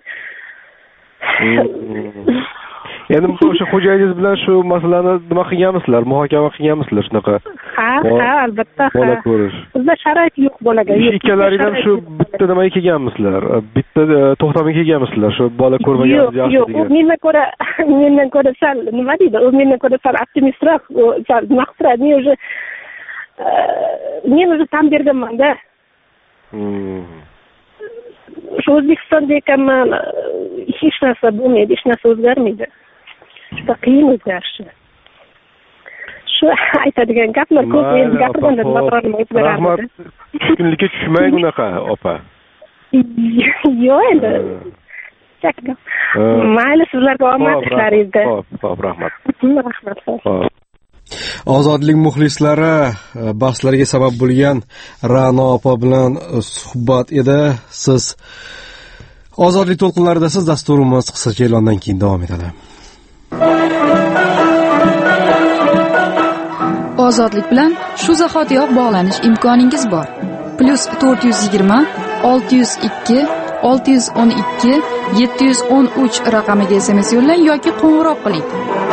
endi o'sha xo'jayingiz bilan shu masalani nima qilganmisizlar? Muhokama qilganmisizlar shunaqa? Ha, albatta. Bola ko'rish. Bizda sharoit yo'q bolaga. Ikkalaringiz ham shu bitta nimaga kelganmisizlar? Bitta to'xtamga kelganmisizlar? Shu bola ko'rmaganingiz yaxshi degan. Yo'q, mendan ko'ra sal nima deydi? U mendan ko'ra sal optimistroq, sal nima qiladi? Men o'zi tan berganman-da. Shu O'zbekistonda ekanman, hech narsa bo'lmaydi, hech narsa o'zgarmaydi. Juda qiyin o'zgarishi. Shu aytadigan gaplar ko'p, endi gapirganda nima o'zgaradi. Rahmat. Tushkunlikka tushmang unaqa, opa. Yo'q endi. Mayli, sizlarga omad ishlaringizda. Xo'p, rahmat. Rahmat. Ozodlik muxlislari, bahslarga sabab bo'lgan Ra'no opa bilan suhbat edi. Siz Ozodlik to'lqinlaridasiz. Dasturimiz qisqacha e'londan keyin davom etadi. Ozodlik bilan shu zahotiyoq bog'lanish imkoningiz bor. +420 602 612 713 raqamiga SMS yo'llang yoki qo'ng'iroq qiling.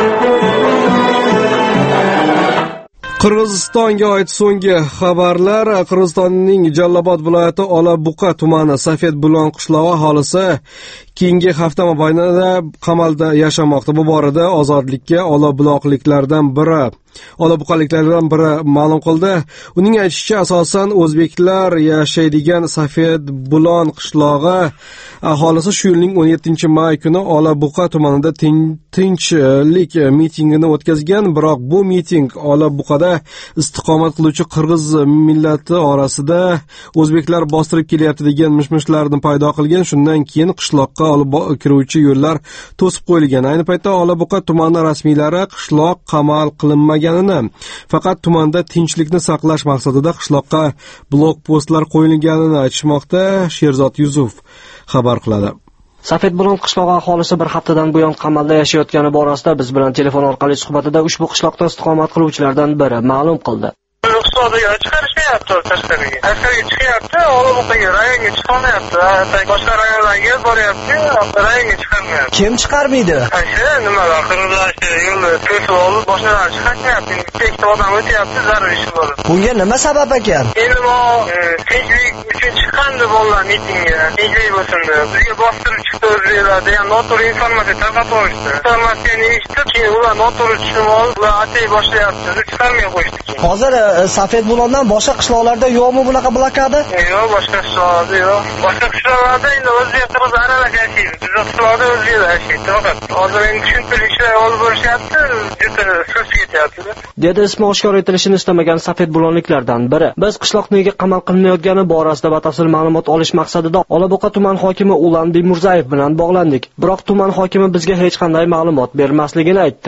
Qirg'izistonga oid so'nggi xabarlar. Qirg'izistonning Jallobod viloyati Olabuqa tumani Safed Bulon qishlog'i aholisi keyingi hafta mobaynida qamalda yashamoqda. Bu borada Ozodlikka Olabuqaliklardan biri ma'lum qildi. Uning aytishicha, asosan o'zbeklar yashaydigan Safed Bulon qishlog'i aholisi shu yilning 17-may kuni Olabuqa tumanida tinchlik mitingini o'tkazgan, biroq bu miting Olabuqada istiqomat qiluvchi qirg'iz millati orasida o'zbeklar bostirib kelyapti degan mishmishlarni paydo qilgan. Shundan keyin qishloqqa olib kiruvchi yo'llar to'sib qo'yilgan. Ayni paytda Olabuqa tumani rasmiylari qishloq qamal qilinmaganini, faqat tumanda tinchlikni saqlash maqsadida qishloqqa blokpostlar qo'yilganini aytishmoqda. Sherzod Yusuf xabar qiladi. Safed Bulon qishlog'i aholisi bir haftadan buyon qamalda yashayotgani borasida biz bilan telefon orqali suhbatida ushbu qishloqda istiqomat qiluvchilardan biri ma'lum qildi. Iqtisodiy chiqarishmayapti tashqariga. Tashqariga chiqyapti, Olabuqaga rayonga chiqolmayapti. Boshqa rayonlarga boryapti, rayonga chiqolmayapti. Kim chiqarmaydi? Shu nimalar qirg'izlashdi, yo'lni to'sib olib, boshqalar chiqarmayapti. Ikkita odam o'tyapti, zarur ish bo'ladi. Bunga nima sabab ekan? Endi bu tinchlik uchun chiqqandi bolalar mitingga. Tinchlik bo'lsin deb. Bizga bostirib chiqdi o'zbeklar degan noto'g'ri informatsiya tarqatib qo'yishdi. Informatsiyani eshitib, keyin ular noto'g'ri tushunib olib, ular atay boshlayapti. Chiqarmay qo'yishdi. Hozir Safed Bulondan boshqa qishloqlarda yo'qmi bunaqa blokada? Yo'q, boshqa qishloqlarda yo'q. Boshqa qishloqlarda endi o'zbek qirg'iz aralash yashaydi. Bizning qishloqda o'zbeklar yashaydi faqat. Hozir endi tushuntirib ishlar olib borishyapti, juda so'z ketyapti. Dedi ismi oshkor etilishini istamagan Safed Bulonliklardan biri. Biz qishloq nega qamal qilinayotgani borasida batafsil ma'lumot olish maqsadida Olaboqa tuman hokimi Ulan Bimurzayev bilan bog'landik. Biroq tuman hokimi bizga hech qanday ma'lumot bermasligini aytdi.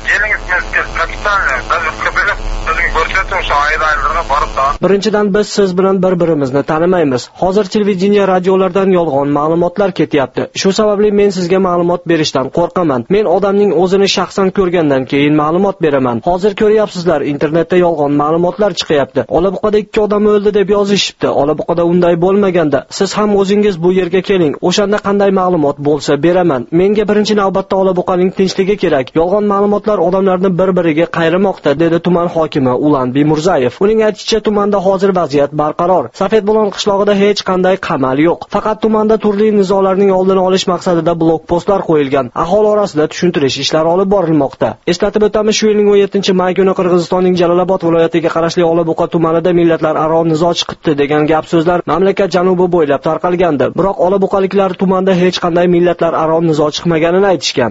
Birinchidan biz siz bilan bir-birimizni tanimaymiz. Hozir televideniya, radiolardan yolg'on ma'lumotlar ketyapti. Shu sababli men sizga ma'lumot berishdan qo'rqaman. Men odamning o'zini shaxsan ko'rgandan keyin ma'lumot beraman. Hozir ko'ryapsizlar, internetda yolg'on ma'lumotlar chiqyapti. Olaboqada 2 odam o'ldi deb yozishibdi. Olaboqada unday bo'lmaganda, siz ham o'zingiz bu yerga keling. O'shanda qanday ma'lumot bo'lsa beraman. Menga birinchi navbatda Olaboqaning tinchligi kerak. Yolg'on ma'lumotlar odamlarni bir-biriga qayrimoqda, dedi tuman hokimi Ulan Bimurzayev. Uning aytishicha, tumanda hozir vaziyat barqaror. Safedbolon qishlog'ida hech qanday qamal yo'q. Faqat tumanda turli nizolarning oldini olish maqsadida blokpostlar qo'yilgan. Aholi orasida tushuntirish ishlari olib borilmoqda. Eslatib o'tamiz, shu yilning 17-may kuni Qirg'izistonning Jalolobod viloyatiga qarashli Olaboqa tumanida millatlararo nizo chiqibdi degan gap so'zlar mamlakat janubi bo'ylab tarqalgandi. Biroq olaboqaliklar tumanda hech qanday millatlararo nizo chiqmaganini aytishgan.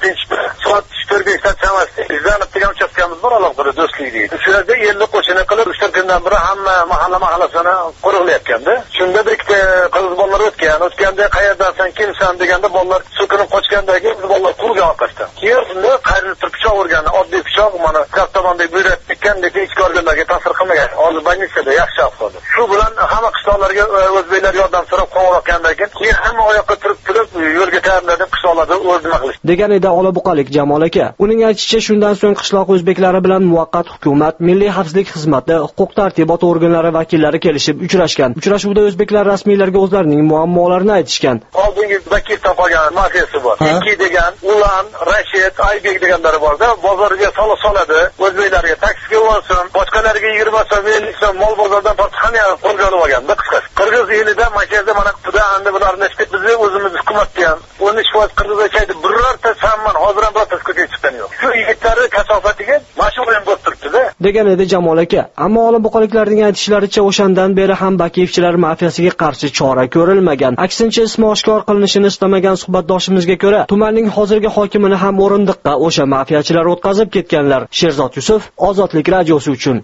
Izlanib degan uchastkamiz bor, Allohga do'stlik deydi. Shu yerda 50 qo'shini qilib 3-4 kundan beri hamma mahallasini qo'riqlayotganda, shunda bir ikkita qiz bolalar o'tganda qayerdansan, kimsan deganda bolalar so'kinib qochgandagi bolalar qurgan orqasidan. Keyin shunda qayrilib turib pichoq urgan, oddiy pichoq, mana kartomondek buyrat tekkandek ichki organlarga ta'sir qilmagan. Hozir больницada yaxshi ahvolda. Shu bilan hamma qishloqlarga o'zbeklar yordam so'rab qo'ng'iroqgandan keyin hamma oyoqqa turib yo'lga tayyorlanib qishloqlarda o'rnima qilish degan edi Olaboqalik Jamol aka. Uning aytishicha, shundan so'ng qishloq o'zbeklari bilan muvaqqat hukumat, milliy xavfsizlik xizmati, huquq-tartibot organlari vakillari kelishib uchrashgan. Uchrashuvda o'zbeklar rasmiylarga o'zlarining muammolarini aytishgan. Oldingi Bakirdan qolgan mafiyasi bor. Ikki degan Ulan, Rashid, Aybek deganlari borda, bozorga soladi, o'zbeklarga taksiga olsin, boshqalarga 20 so'm, 50 so'm mol bozordan tortishgan qo'lga olib olganda qisqasi. Qirg'iz elida makazda mana qutida bularni ishlatib biz o'zimiz hukumatga 13% qirg'iz aytdi, birorta samman hozir ham birorta ko'chaga chiqqani yo'q. Shu yigitlarning kasofatiga mashhur ham bo'lib turibdi-da. degan edi Jamol aka. Ammo olaboqaliklarning aytishlaricha, o'shandan beri ham Bakiyevchilar mafiyasiga qarshi chora ko'rilmagan. Aksincha, ismi oshkor qilinishini istamagan suhbatdoshimizga ko'ra, tumanning hozirgi hokimini ham o'rindiqqa o'sha mafiyachilar o'tkazib ketganlar. Sherzod Yusuf, Ozodlik radiosi uchun.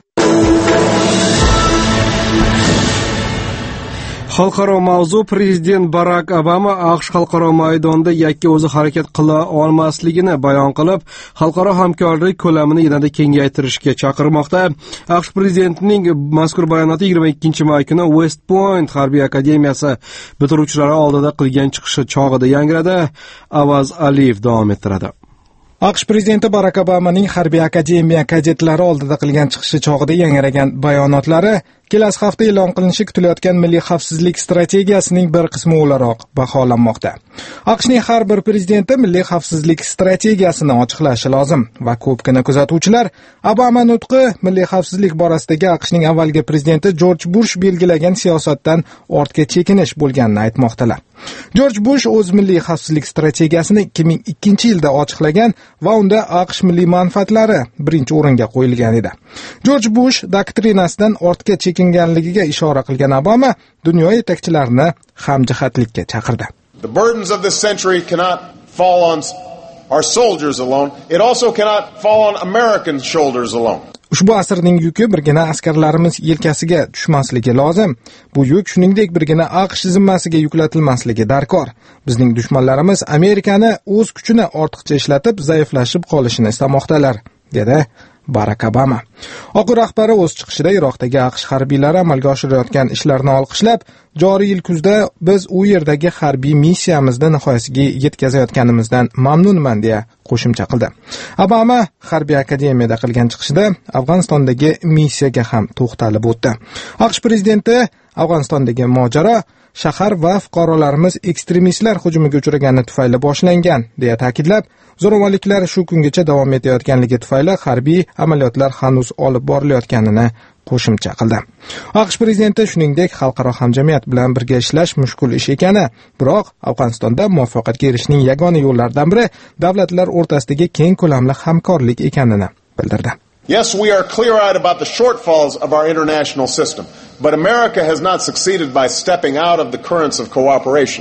Xalqaro mavzu: Prezident Barak Obama AQSh xalqaro maydonda yakka o'zi harakat qila olmasligini bayon qilib, xalqaro hamkorlik ko'lamini yanada kengaytirishga chaqirmoqda. AQSh prezidentining mazkur bayonoti 22-may kuni West Point harbiy akademiyasi bitiruvchilari oldida qilgan chiqishi chog'ida yangradi. Avaz Aliyev davom ettiradi. AQSh prezidenti Barak Obamaning harbiy akademiya kadetlari oldida qilgan chiqishi chog'ida yangragan bayonotlari kelasi hafta e'lon qilinishi kutilayotgan milliy xavfsizlik strategiyasining bir qismi o'laroq baholanmoqda. AQShning har bir prezidenti milliy xavfsizlik strategiyasini ochiqlashi lozim va ko'pgina kuzatuvchilar Obama nutqi milliy xavfsizlik borasidagi AQShning avvalgi prezidenti Jorj Bush belgilagan siyosatdan ortga chekinish bo'lganini aytmoqdalar. Jorj Bush o'z milliy xavfsizlik strategiyasini 2002-yilda ochiqlagan va unda AQSh milliy manfaatlari birinchi o'ringa qo'yilgan edi. Jorj Bush doktrinasidan ortga chekinganligiga ishora qilgan Obama dunyo yetakchilarini hamjihatlikka chaqirdi. The burdens of this century cannot fall on our soldiers alone. It also cannot fall on American shoulders alone. Ushbu asrning yuki birgina askarlarimiz yelkasiga tushmasligi lozim. Bu yuk shuningdek birgina AQSh zimmasiga yuklatilmasligi darkor. Bizning dushmanlarimiz Amerikani o'z kuchini ortiqcha ishlatib, zaiflashib qolishini istamoqdalar, dedi Barak Obama. Oq uy rahbari o'z chiqishida Iroqdagi AQSh harbiylari amalga oshirayotgan ishlarni olqishlab, joriy yil kuzda biz u yerdagi harbiy missiyamizni nihoyasiga yetkazayotganimizdan mamnunman deya qo'shimcha qildi. Obama harbiy akademiyada qilgan chiqishida Afg'onistondagi missiyaga ham to'xtalib o'tdi. AQSh prezidenti Afg'onistondagi mojaro shahar va fuqarolarimiz ekstremistlar hujumiga uchragani tufayli boshlangan deya ta'kidlab, zo'ravonliklar shu kungacha davom etayotganligi tufayli harbiy amaliyotlar hanuz olib borilayotganini qo'shimcha qildi. AQSh prezidenti shuningdek xalqaro hamjamiyat bilan birga ishlash mushkul ish ekani, biroq Afg'onistonda muvaffaqiyatga erishishning yagona yo'llaridan biri davlatlar o'rtasidagi keng ko'lamli hamkorlik ekanini bildirdi. Yes, we are clear-eyed about the shortfalls of our international system, but America has not succeeded by stepping out of the currents of cooperation.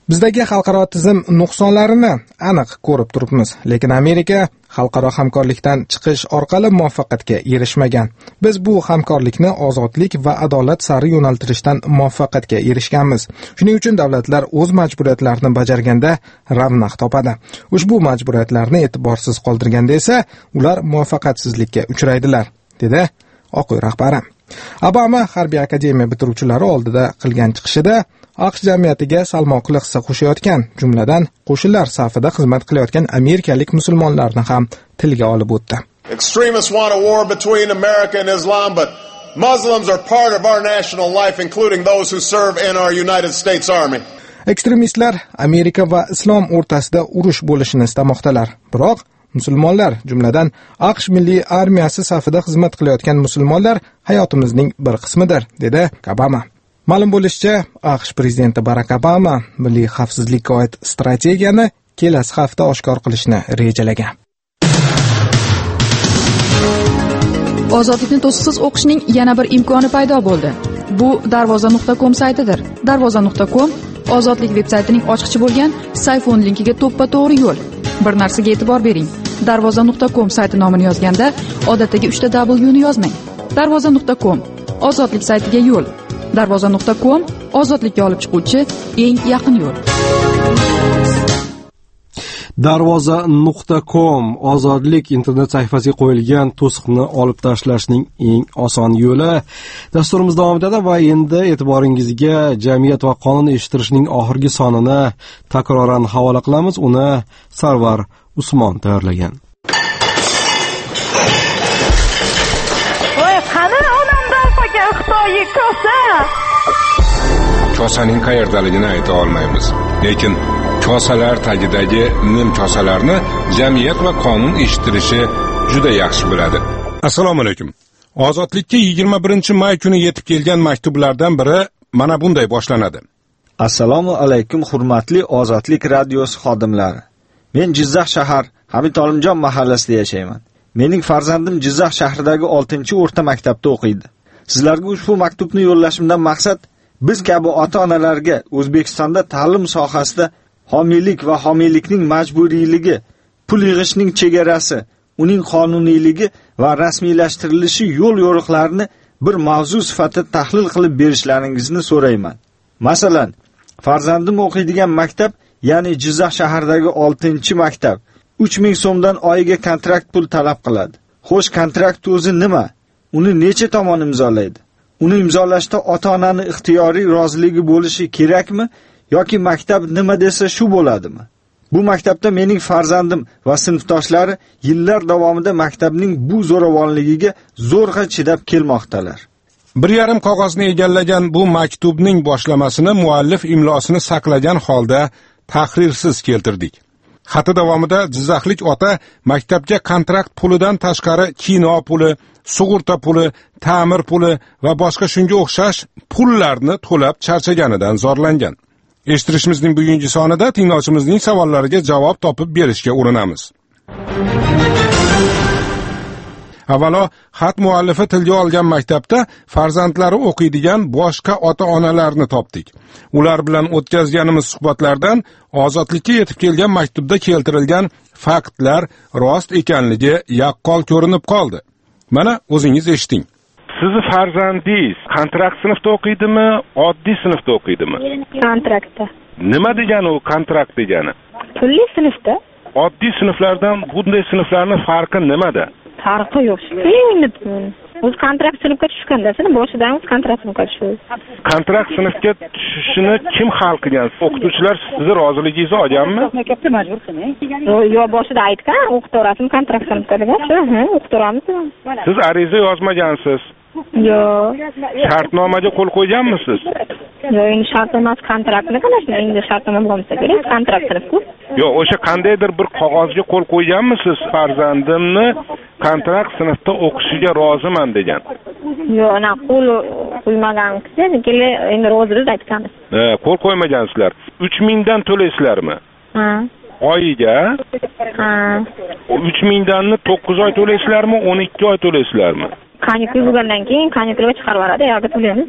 Bizdagi xalqaro tizim nuqsonlarini aniq ko'rib turibmiz, lekin Amerika xalqaro hamkorlikdan chiqish orqali muvaffaqiyatga erishmagan. Biz bu hamkorlikni ozodlik va adolat sari yo'naltirishdan muvaffaqiyatga erishganmiz. Shuning uchun davlatlar o'z majburiyatlarini bajarganda ravnaq topadi. Ushbu majburiyatlarni e'tiborsiz qoldirganda esa ular muvaffaqiyatsizlikka uchraydilar, dedi Oq uy rahbari. Obama harbiy akademiya bitiruvchilari oldida qilgan chiqishida AQSh jamiyatiga salmoqli hissa qo'shayotgan, jumladan qo'shinlar safida xizmat qilayotgan amerikalik musulmonlarni ham tilga olib o'tdi. Extremists want a war between America and Islam, but Muslims are part of our national life, including those who serve in our United States Army. Ekstremistlar Amerika va islom o'rtasida urush bo'lishini istamoqdalar. Biroq musulmonlar, jumladan AQSh milliy armiyasi safida xizmat qilayotgan musulmonlar hayotimizning bir qismidir, dedi Obama. Ma'lum bo'lishicha, AQSh prezidenti Barack Obama milliy xavfsizlikka oid strategiyani kelasi hafta oshkor qilishni rejalagan. Ozodlikni to'siqsiz o'qishning yana bir imkoni paydo bo'ldi. Bu darvoza.com saytidir. Darvoza.com Ozodlik veb-saytining ochqichi bo'lgan Sayfon linkiga to'ppa-to'g'ri yo'l. Bir narsaga e'tibor bering. Darvoza.com sayti nomini yozganda odatdagi 3 ta W ni yozmang. Darvoza.com Ozodlik saytiga yo'l. Darvoza.com ozodlikka olib chiquvchi eng yaqin yo'l. Darvoza.com ozodlik internet sayfasiga qo'yilgan to'siqni olib tashlashning eng oson yo'li. Dasturimiz davom etadi va endi e'tiboringizga jamiyat va qonun eshittirishning oxirgi sonini takroran havola qilamiz. Uni Sarvar Usmon tayyorlagan. Voy, qani onamdan qolgan Xitoy kosa. Kosaning qayerdaligini ayta olmaymiz, lekin kosalar tagidagi nim kosalarni jamiyat va qonun eshittirishi juda yaxshi biladi. Assalomu alaykum. Ozodlikka 21-may kuni yetib kelgan maktublardan biri mana bunday boshlanadi. Assalomu alaykum hurmatli Ozodlik radiosi xodimlari. Men Jizzax shahar Hamid Olimjon mahallasida yashayman. Mening farzandim Jizzax shahridagi 6-o'rta maktabda o'qiydi. Sizlarga ushbu maktubni yo'llashimdan maqsad biz kabi ota-onalarga O'zbekistonda ta'lim sohasida homiylik va homiylikning majburiyligi, pul yig'ishning chegarasi, uning qonuniyligi va rasmiylashtirilishi yo'l yo'riqlarini bir mavzu sifatida tahlil qilib berishlaringizni so'rayman. Masalan, farzandim o'qiydigan maktab, ya'ni Jizzax shahridagi 6-maktab 3000 so'mdan oyiga kontrakt pul talab qiladi. Xo'sh, kontrakt o'zi nima? Uni necha tomon imzolaydi? Uni imzolashda ota-onaning ixtiyoriy roziligi bo'lishi kerakmi yoki maktab nima desa shu bo'ladimi? Bu maktabda mening farzandim va sinfdoshlari yillar davomida maktabning bu zo'ravonligiga zo'rg'a chidab kelmoqdalar. 1,5 qog'ozni egallagan bu maktubning boshlamasini muallif imlosini saqlagan holda tahrirsiz keltirdik. Xati davomida Jizzaxlik ota maktabga kontrakt pulidan tashqari kino puli, sug'urta puli, ta'mir puli va boshqa shunga o'xshash pullarni to'lab charchaganidan zorlangan. Eshittirishimizning bugungi sonida tinglovchimizning savollariga javob topib berishga urinamiz. Avvalo, xat muallifi tilga olgan maktabda farzandlari o'qiydigan boshqa ota-onalarni topdik. Ular bilan o'tkazganimiz suhbatlardan ozodlikka yetib kelgan maktubda keltirilgan faktlar rost ekanligi yaqqol ko'rinib qoldi. Mana o'zingiz eshiting. Sizni farzandingiz kontrakt sinfda o'qiydimi, oddiy sinfda o'qiydimi? Kontraktda. Nima degani u kontrakt degani? Pulli sinfda. Oddiy sinflardan bunday sinflarning farqi nimada? Farqi yo'q. O'z kontrakt sinfga tushganda, siz boshidan o'z kontrakt sinfga tushdi. Kontrakt sinfga tushishini kim hal qilgan? O'qituvchilar sizni roziligingizni olganmi? Maktabda majbursiz. Yo'q, boshida aytgan, o'qituvchilar kontrakt sinfga degan, o'qituvamiz. Siz ariza yozmagansiz. Yo'q. Shartnomaga qo'l qo'yganmisiz? Yo'q, endi shartnoma kontraktni qilishni, endi shartnoma bo'lmasa kerak, kontrakt sinfku. Yo'q, o'sha qandaydir bir qog'ozga qo'l qo'yganmisiz? Farzandimni kontrakt sinfda o'qishiga roziman degan. Yo'q, ana qo'l qo'ymagansiz, endi rozilik aytganmiz. Qo'l qo'ymagansizlar. 3000 dan to'laysizlarmi? Ha. Oyiga? Ha. 3000 danni 9 oy to'laysizlarmi, 12 oy to'laysizlarmi? Kanikul bo'lgandan keyin kanikulga chiqarib yuboradi, yoki to'laymiz.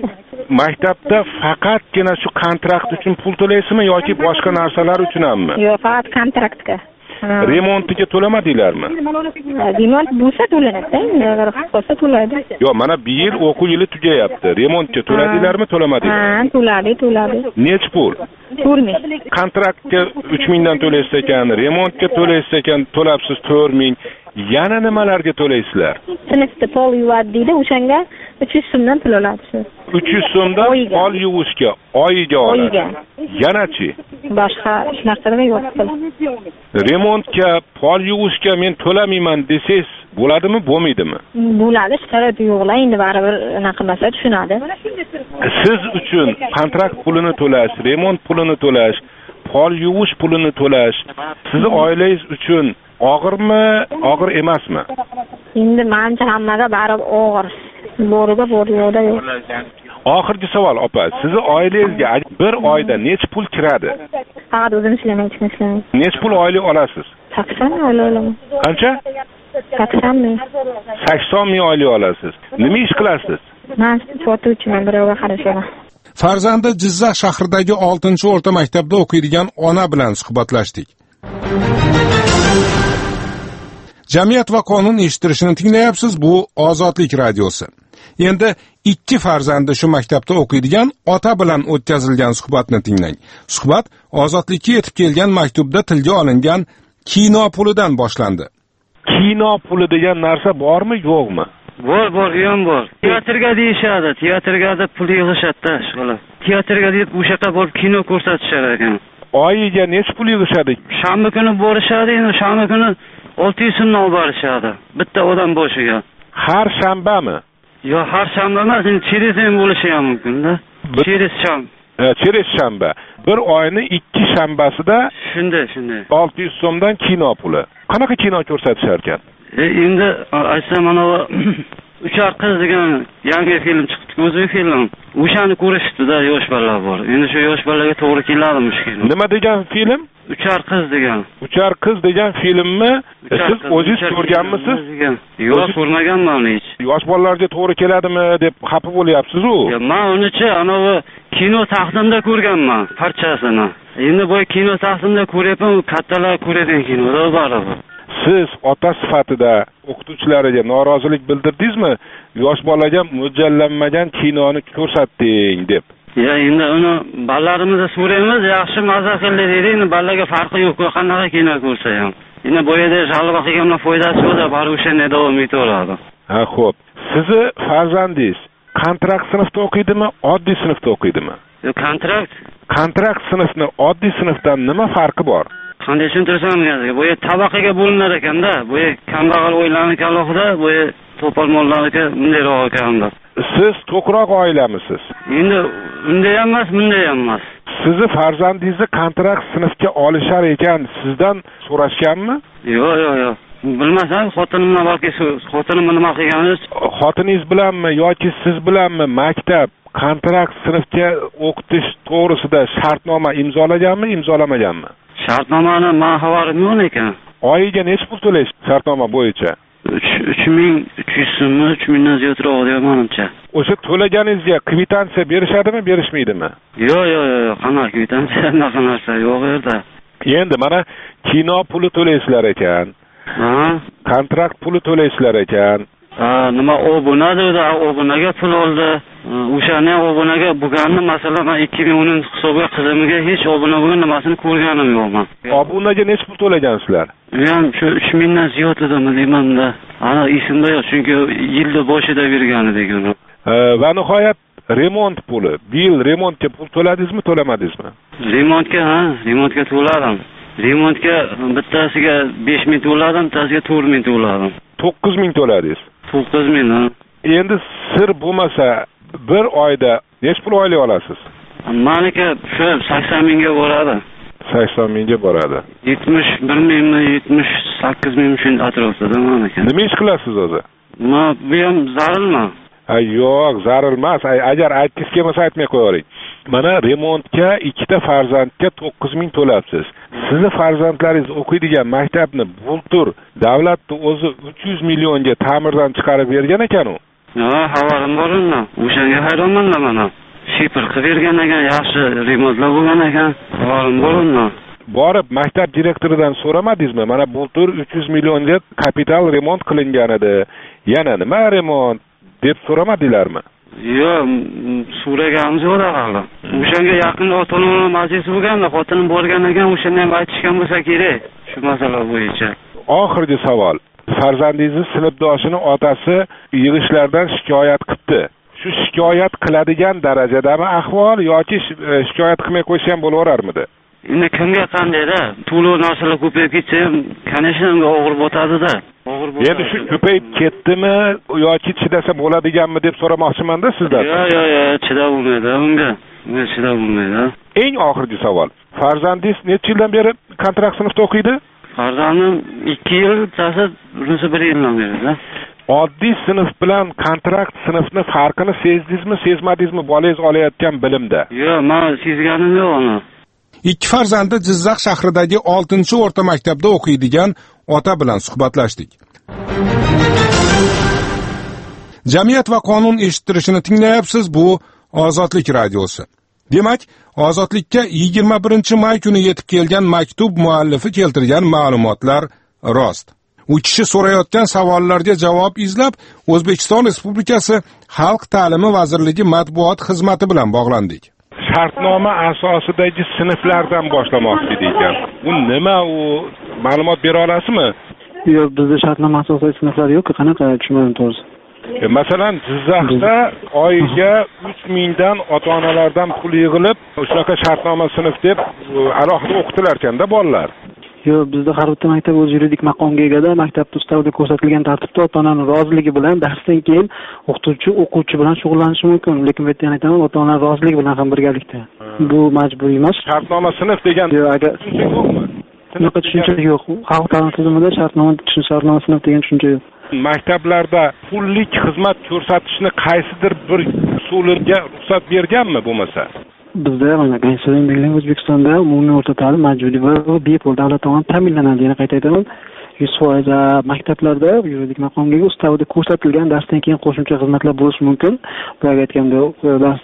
maktabda faqatgina shu kontrakt uchun pul to'laysizmi yoki boshqa narsalar uchun hammi? Yo'q, faqat kontraktga. Remontiga to'lamadinglarmi? Remont bo'lsa to'lanadi, agar bo'lsa to'laydi. Yo'q, mana bir yil o'quv yili tugayapti. Remontga to'ladinglarmi, to'lamadinglarmi? Ha, to'ladi. Necha pul? 4000. Kontraktga 3000 dan to'laysiz ekan, remontga to'laysiz ekan, to'labsiz 4000. Yana nimalarga to'laysizlar? Sinfda pol yuvadi deydi, o'shanga 300 so'mdan pul olasiz. 300 so'mdan pol yuvishga oyiga olasiz. Yanachi? Boshqa narsalarga yo'q pul. Remontga, pol yuvishga men to'lamayman desangiz, bo'ladimi, bo'lmaydimi? Bo'ladi, sharoit yo'qlar, endi baribir nima qilmasa tushunadi. Siz uchun kontrakt pulini to'lash, remont pulini to'lash, pol yuvish pulini to'lash, sizni oilangiz uchun og'irmi, og'ir emasmi? Endi menimcha hammaga baribir og'ir. Boriga yo'qda yo'q. Oxirgi savol, opa, sizni oilangizga bir oyda necha pul kiradi? Faqat o'zim ishlamayman. Necha pul oylik olasiz? 80 ming olaman. Qancha? 80 ming. 80 ming oylik olasiz. Nima ish qilasiz? Men sotuvchiman, birovga qarashaman. Farzandi Jizzax shahridagi 6-o'rta maktabda o'qiydigan ona bilan suhbatlashdik. Jamiyat va qonun eshittirishini tinglayapsiz, bu Ozodlik radiosi. Endi 2 farzandi shu maktabda o'qiydigan ota bilan o'tkazilgan suhbatni tinglang. Suhbat Ozodlikka yetib kelgan maktubda tilga olingan kino pulidan boshlandi. Kino puli degan narsa bormi, yo'qmi? Bor, ham bor. Teatrga deyishadi, teatrga deb pul yig'ishadi-da, shug'ullar. Teatrga deb o'sha yerda borib kino ko'rsatishar ekan. Oyiga necha pul yig'ishadi? Shanba kuni borishadi, endi shanba kuni 600 so'mdan olib borishadi. Bitta odam boshiga. Har shanbami? Yo'q, har shanba emas, cheres ham bo'lishi ham mumkin-da. Cheres shanba. Bir oyni 2 shanbasida shunday 600 so'mdan kino puli. Qanaqa kino ko'rsatishar ekan? Endi aytsam, mana Uchar qiz degan yangi film chiqdi, o'zi film. O'shani ko'rishdi-da, yosh bolalar bor. Endi shu yosh bolalarga to'g'ri keladimi shu film? Nima degan film? Uchar qiz degan. Uchar qiz degan filmni siz o'zingiz ko'rganmisiz? Yo'q, ko'rmaganman hech. Yosh bolalarga to'g'ri keladimi deb xafa bo'lyapsiz-ku? Yo'q, men uni-chi anavi kino taqdimda ko'rganman, parchasini. Endi bu kino taqdimda ko'ryapman, kattalar ko'radigan kinoda baribir. Siz ota sifatida o'qituvchilariga norozilik bildirdingizmi? Yosh bolaga mo'ljallanmagan kinoni ko'rsatding deb. Ya, endi uni bolalarimizni so'raymiz, yaxshi mazza qildi deydi. Endi bolalarga farqi yo'q, qanaqa kino ko'rsa ham. Endi bu yerda jalba qilganlar foydasi yo'q, bari o'shanda davom etaveradi. Ha, xo'p. Sizni farzandingiz kontrakt sinfda o'qiydimi, oddiy sinfda o'qiydimi? Yo'q, kontrakt. Kontrakt sinfni oddiy sinfdan nima farqi bor? Qanday tushuntirsam, bu tabaqaga bo'linar ekanda, bu kambag'al oilalarniki alohida, bu to'polmonlarniki mundayroq ekanda. Siz to'qroq oilamisiz? Endi unday emas, bunday emas. Sizni farzandingizni kontrakt sinfga olishar ekan, sizdan so'rashganmi? Yo'q. Bilmasam, xotinimdan balki xotinimni nima qilganini. Xotiningiz bilanmi yoki siz bilanmi maktab kontrakt sinfga o'qitish to'g'risida shartnoma imzolaganmi, imzolamaganmi? Shartnomani men xabarim yo'q ekan. Oyiga necha pul to'laysiz shartnoma bo'yicha? 3300 so'mmi, 3000 dan ziyodroq deyapmanimcha. O'sha to'laganingizga kvitansiya berishadimi, berishmaydimi? Yo'q, qanaqa kvitansiya, anaqa narsa yo'q yerda. Endi mana kino puli to'laysizlar ekan. Kontrakt puli to'laysizlar ekan. Nima obuna dedi, obunaga pul oldi. O'shani obunaga bo'lganini, masalan, men 2010 hisobiga qizimga hech obuna bo'lgan nimasini ko'rganim yo'qman. Obunaga necha pul to'lagansizlar? Men shu 3000 dan ziyod edimi deymanda. Ana esimda yo'q, chunki yilda boshida bergan ekan. Va nihoyat remont puli. Bil remontga pul to'ladingizmi, to'lamadingizmi? Remontga to'ladim. Remontga bittasiga 5000 to'ladim, bittasiga 4000 to'ladim. 9000 to'ladingiz. 9000. Endi sir bo'lmasa, bir oyda necha pul oylik olasiz? Meniki shu 80 mingga boradi. 80 mingga boradi. 71 mingmi, 78 ming shun atrofida meniki. Nima ish qilasiz o'zi? Men bu ham zarilman. Yo'q, zaril emas. Agar aytdingiz kelmasa aytmay qo'ying. Mana remontga 2 ta farzandga 9000 to'labsiz. Sizni farzandlaringiz o'qiydigan maktabni bultur davlatni o'zi 300 millionga ta'mirdan chiqarib bergan ekan u. Xabarim bor undan. O'shanga hayronman mana. shifr qilib bergan ekan, yaxshi remontlar bo'lgan ekan. Olim bo'lindi. Borib maktab direktoridan so'ramadingizmi? Mana bultur 300 millionga kapital remont qilingan edi. Yana nima remont deb so'ramadinglarmi? Yo'q, so'raganimiz yo'q hali. O'shanga yaqin ota-ona majlisi bo'lganda, xotinim borgan ekan, o'shanda ham aytishgan bo'lsa kerak shu masala bo'yicha. Oxirgi savol. Farzandingiz sinfdoshini otasi yig'ishlardan shikoyat qildi. Shu shikoyat qiladigan darajadami ahvol yoki shikoyat qilmay qo'ysa ham bo'laverarmidi? Endi kimga qandayda? To'lov narsalar ko'payib ketsa ham, qanaqa unga og'ir botadi-da. Endi shu ko'payib ketdimi yoki chidasa bo'ladiganmi deb so'ramoqchiman-da sizdan. Yo'q, chidab bo'lmaydi unga. Unga chidab bo'lmaydi. Eng oxirgi savol. Farzandingiz necha yildan beri kontrakt sinfda o'qiydi? Farzandim 2 yil, tasa bunisi 1 yildan beri-da. Oddiy sinf bilan kontrakt sinfni farqini sezdingizmi, sezmadingizmi bolangiz olayotgan bilimda? Yo'q, men sezganim yo'q uni. Ikki farzandi Jizzax shahridagi 6-o'rta maktabda o'qiydigan ota bilan suhbatlashdik. Jamiyat va qonun eshittirishini tinglayapsiz, bu Ozodlik radiosi. Demak, Ozodlikka 21-may kuni yetib kelgan maktub muallifi keltirgan ma'lumotlar rost. U kishi so'rayotgan savollarga javob izlab, O'zbekiston Respublikasi Xalq ta'limi vazirligi matbuot xizmati bilan bog'landik. Shartnoma asosidagi sinflardan boshlamoqchi ekan. Bu nima, u ma'lumot bera olasizmi? Yo'q, bizda shartnoma asosidagi sinflar yo'q, qanaqa tushunmadim to'g'risi. Masalan, Jizzaxda oyiga 3000 dan ota-onalardan pul yig'ilib, shunaqa shartnoma sinf deb alohida o'qitilar ekanda bolalar. Yo'q, bizda har bitta maktab o'z yuridik maqomga egada, maktabda ustavda ko'rsatilgan tartibda ota-onaning roziligi bilan darsdan keyin o'quvchi bilan shug'ullanishi mumkin. Lekin bu yerda yana aytaman, ota-onaning roziligi bilan ham birgalikda. Bu majburiy emas. Shartnoma sinf degan agar bunaqa tushuncha yo'q. Xalq ta'limi tizimida shartnoma sinf degan tushuncha yo'q. Maktablarda pullik xizmat ko'rsatishni qaysidir bir usulga ruxsat berganmi bo'lmasa? Bizda mana Konstitutsiyaning belgilangan O'zbekistonda umumiy o'rta ta'lim majburiy va bepul davlat tomonidan ta'minlanadi. Yana qayta aytaman, 100% maktablarda yuridik maqomga ustavda ko'rsatilgan darsdan keyin qo'shimcha xizmatlar bo'lishi mumkin. Bularga aytganda dars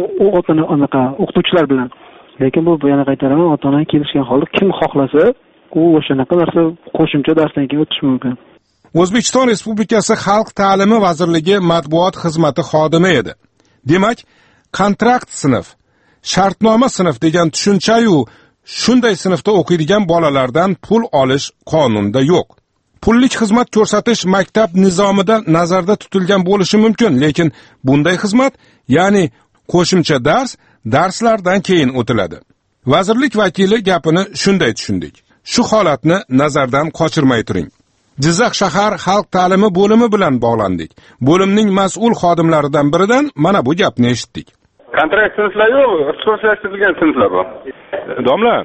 o'qituvchilar bilan. Lekin bu yana qaytaraman, ota-ona kelishgan holda kim xohlasa, u o'shanaqa narsa qo'shimcha darsdan keyin o'tishi mumkin. O'zbekiston Respublikasi Xalq ta'limi vazirligi matbuot xizmati xodimi edi. Demak, kontrakt sinf, shartnoma sinf degan tushuncha-yu, shunday sinfda o'qiydigan bolalardan pul olish qonunda yo'q. Pullik xizmat ko'rsatish maktab nizomida nazarda tutilgan bo'lishi mumkin, lekin bunday xizmat, ya'ni qo'shimcha darslardan keyin o'tiladi. Vazirlik vakili gapini shunday tushundik. Shu holatni nazardan qochirmay turing. Jizzax shahar xalq ta'limi bo'limi bilan bog'landik. Bo'limning mas'ul xodimlaridan biridan mana bu gapni eshitdik. Kontrakt sinflar yo'q, ixtisoslashtirilgan sinflar bor. Domla,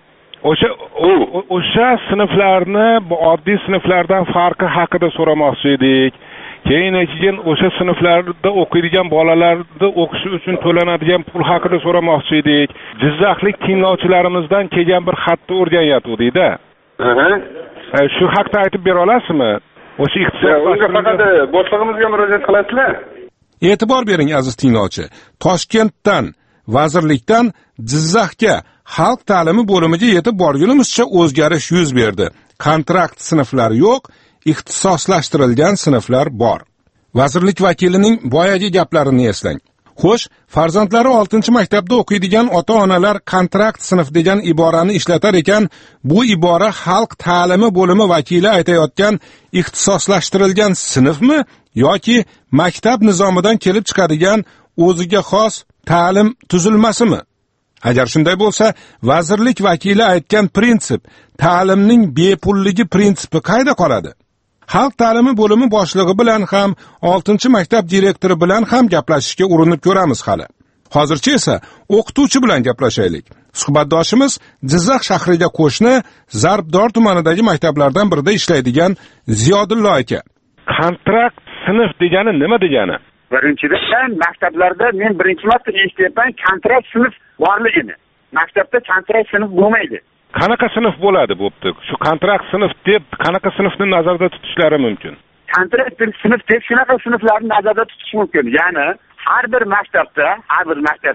o'sha sinflarni oddiy sinflardan farqi haqida so'ramoqchi edik. Keyin o'sha sinflarda o'qiydigan bolalarni o'qishi uchun to'lanadigan pul haqida so'ramoqchi edik. Jizzaxlik tinglovchilarimizdan kelgan bir xatni o'rganyapti-da. Shu haqda aytib bera olasizmi? O'sha unga faqat boshlig'imizga murojaat qilasizlar. E'tibor bering aziz tinglovchi. Toshkentdan, vazirlikdan Jizzaxga xalq ta'limi bo'limiga yetib borgunimizcha o'zgarish yuz berdi. Kontrakt sinflar yo'q, ixtisoslashtirilgan sinflar bor. Vazirlik vakilining boyagi gaplarini eslang. Xo'sh, farzandlari 6-maktabda o'qiydigan ota-onalar kontrakt sinf degan iborani ishlatar ekan, bu ibora xalq ta'limi bo'limi vakili aytayotgan ixtisoslashtirilgan sinfmi yoki maktab nizomidan kelib chiqadigan o'ziga xos ta'lim tuzilmasimi? Agar shunday bo'lsa, vazirlik vakili aytgan prinsip, ta'limning bepulligi prinsipi qayda qoladi? Xalq ta'limi bo'limi boshlig'i bilan ham, 6-maktab direktori bilan ham gaplashishga urinib ko'ramiz hali. Hozircha esa o'qituvchi bilan gaplashaylik. Suhbatdoshimiz Jizzax shahriga qo'shni Zarbdor tumanidagi maktablardan birida ishlaydigan Ziyodulla aka. Kontrakt sinf degani nima degani? Birinchidan maktablarda men birinchi marta eshityapman kontrakt sinf borligini. Maktabda kontrakt sinf bo'lmaydi. Qanaqa sinf bo'ladi bo'pti? Shu kontrakt sinf deb qanaqa sinfni nazarda tutishlari mumkin? Kontrakt sinf deb shunaqa sinflarni nazarda tutish mumkin. Ya'ni har bir maktabda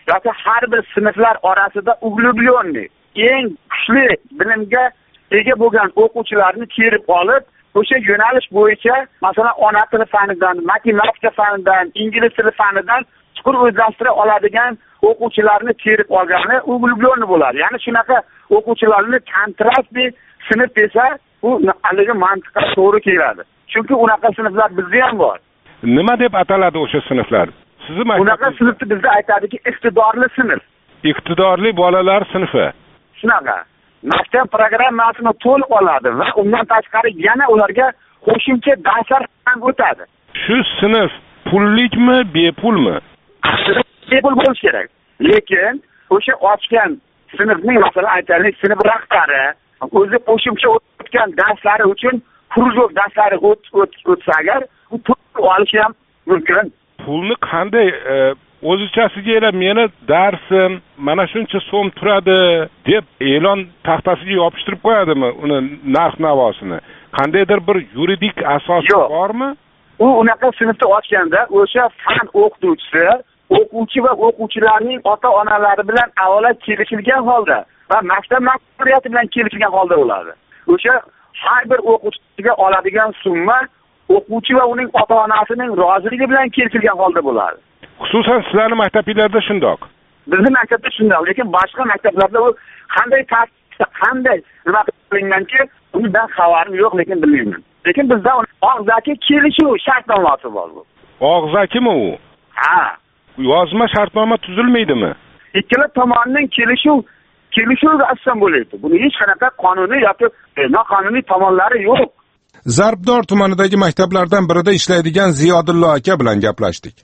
yoki har bir sinflar orasida uglublyonniy eng kuchli bilimga ega bo'lgan o'quvchilarni terib olib, o'sha yo'nalish bo'yicha, masalan, ona tili fanidan, matematika fanidan, ingliz tili fanidan chuqur o'zlashtira oladigan o'quvchilarni terib olgani uglublyonniy bo'ladi. Ya'ni shunaqa o'quvchilarni kontraktli sinf desa, bu haligi mantiqqa to'g'ri keladi. Chunki unaqa sinflar bizda ham bor. Nima deb ataladi o'sha sinflar? Sizni unaqa sinfni bizda aytadiki, iqtidorli sinf. Iqtidorli bolalar sinfi. Shunaqa. Maktab programmasini to'liq oladi va undan tashqari yana ularga qo'shimcha darslar ham o'tadi. Shu sinf pullikmi, bepulmi? Bepul bo'lishi kerak. Lekin o'sha ochgan sinfning, masalan, aytaylik, sinf rahbari o'zi qo'shimcha o'tgan darslari uchun kruzok darslari o'tsa agar, u pul olishi ham mumkin. Pulni qanday o'zichasiga elab meni darsim mana shuncha so'm turadi deb e'lon taxtasiga yopishtirib qo'yadimi uni narx-navosini? Qandaydir bir yuridik asosi bormi? U unaqa sinfni ochganda o'sha fan o'qituvchisi, o'quvchi va o'quvchilarning ota-onalari bilan avvalo kelishilgan holda va maktab ma'muriyati bilan kelishilgan holda bo'ladi. O'sha har bir o'quvchiga oladigan summa o'quvchi va uning ota-onasining roziligi bilan kelishilgan holda bo'ladi. Xususan sizlarning maktabingizda shundoq. Bizning maktabda shundoq, lekin boshqa maktablarda u qanday tartibda, qanday nima qilinganki, undan xabarim yo'q, lekin bilmayman. Lekin bizda og'zaki kelishuv shartnomasi bor bu. Og'zakimi u? Ha. Yozma shartnoma tuzilmaydimi? Ikkala tomonning kelishuvi asosan bo'laydi. Buni hech qanaqa qonuniy yoki noqonuniy tomonlari yo'q. Zarbdor tumanidagi maktablardan birida ishlaydigan Ziyodullo aka bilan gaplashdik.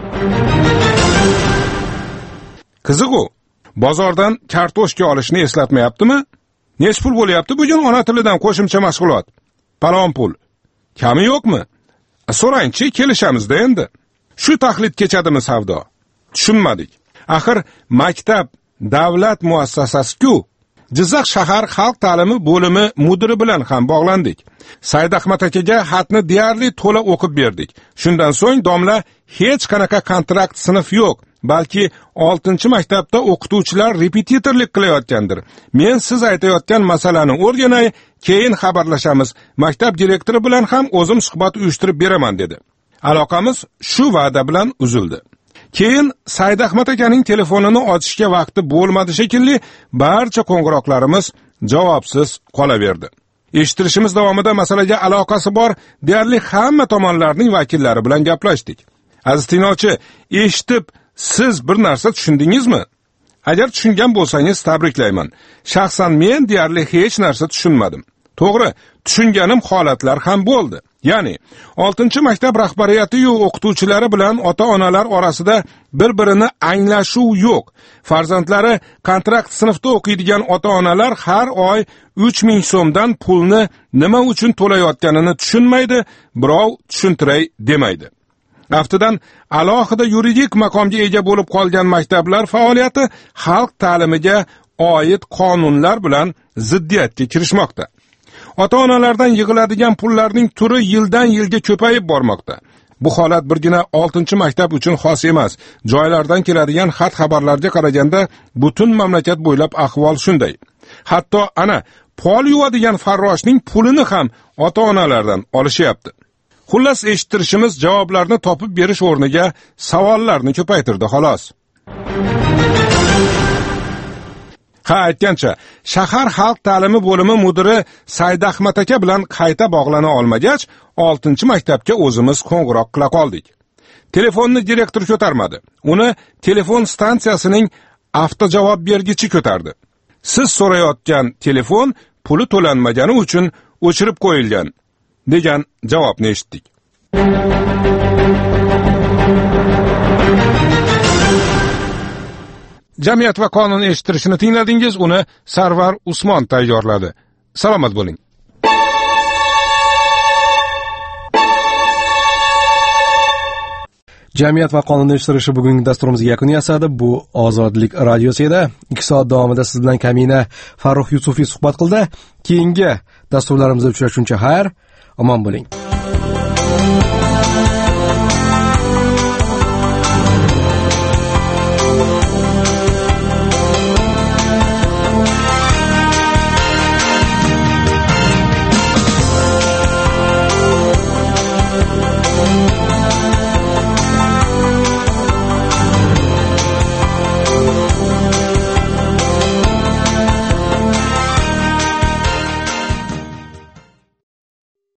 Qiziq-ku, bozordan kartoshka olishni eslatmayaptimi? Nech pul bo'lyapti bugun ona tilidan qo'shimcha mashg'ulot? Palon pul. Kami yo'qmi? So'rangchi, kelishamiz-da endi. Shu taxlit kechadimi savdo? Tushunmadik. Axir maktab davlat muassasasi-ku. Jizzax shahar xalq ta'limi bo'limi mudiri bilan ham bog'landik. Said Ahmad akaga xatni deyarli to'la o'qib berdik. Shundan so'ng domla hech qanaqa kontrakt sinf yo'q, balki 6-maktabda o'qituvchilar repetitorlik qilayotgandir. Men siz aytayotgan masalani o'rganay, keyin xabarlashamiz. Maktab direktori bilan ham o'zim suhbat uyushtirib beraman dedi. Aloqamiz shu va'da bilan uzildi. Keyin Said Ahmad akaning telefonini ochishga vaqti bo'lmadi shekilli, barcha qo'ng'iroqlarimiz javobsiz qolaverdi. Eshittirishimiz davomida masalaga aloqasi bor deyarli hamma tomonlarning vakillari bilan gaplashdik. Aziz tinglovchi, eshitib siz bir narsa tushundingizmi? Agar tushungan bo'lsangiz tabriklayman. Shaxsan men deyarli hech narsa tushunmadim. To'g'ri, tushunganim holatlar ham bo'ldi. Ya'ni 6-maktab rahbariyati yu o'qituvchilari bilan ota-onalar orasida bir-birini anglashuv yo'q. Farzandlari kontrakt sinfda o'qiydigan ota-onalar har oy 3000 so'mdan pulni nima uchun to'layotganini tushunmaydi, birov tushuntiray demaydi. Aftidan alohida yuridik maqomga ega bo'lib qolgan maktablar faoliyati xalq ta'limiga oid qonunlar bilan ziddiyatga kirishmoqda. Ota-onalardan yig'iladigan pullarning turi yildan yilga ko'payib bormoqda. Bu holat birgina 6-maktab uchun xos emas. Joylardan keladigan xat-xabarlarga qaraganda butun mamlakat bo'ylab ahvol shunday. Hatto ana pol yuvadigan farroshning pulini ham ota-onalardan olishyapti. Xullas, eshittirishimiz javoblarni topib berish o'rniga savollarni ko'paytirdi xolos. Ha, aytgancha, shahar xalq ta'limi bo'limi mudiri Said Ahmad aka bilan qayta bog'lana olmagach, 6-maktabga o'zimiz qo'ng'iroq qila qoldik. Telefonni direktor ko'tarmadi. Uni telefon stansiyasining avtojavob bergichi ko'tardi. Siz so'rayotgan telefon puli to'lanmagani uchun o'chirib qo'yilgan degan javobni eshitdik. Jamiyat va qonun eshittirishini tingladingiz, uni Sarvar Usmon tayyorladi. Salomat bo'ling. Jamiyat va qonun eshittirishi bugungi dasturimizga yakun yasadi. Bu Ozodlik radiosi edi. 2 soat davomida siz bilan Kamina Farruh Yusufiy suhbat qildi. Keyingi dasturlarimizda uchrashguncha xayr, omon bo'ling.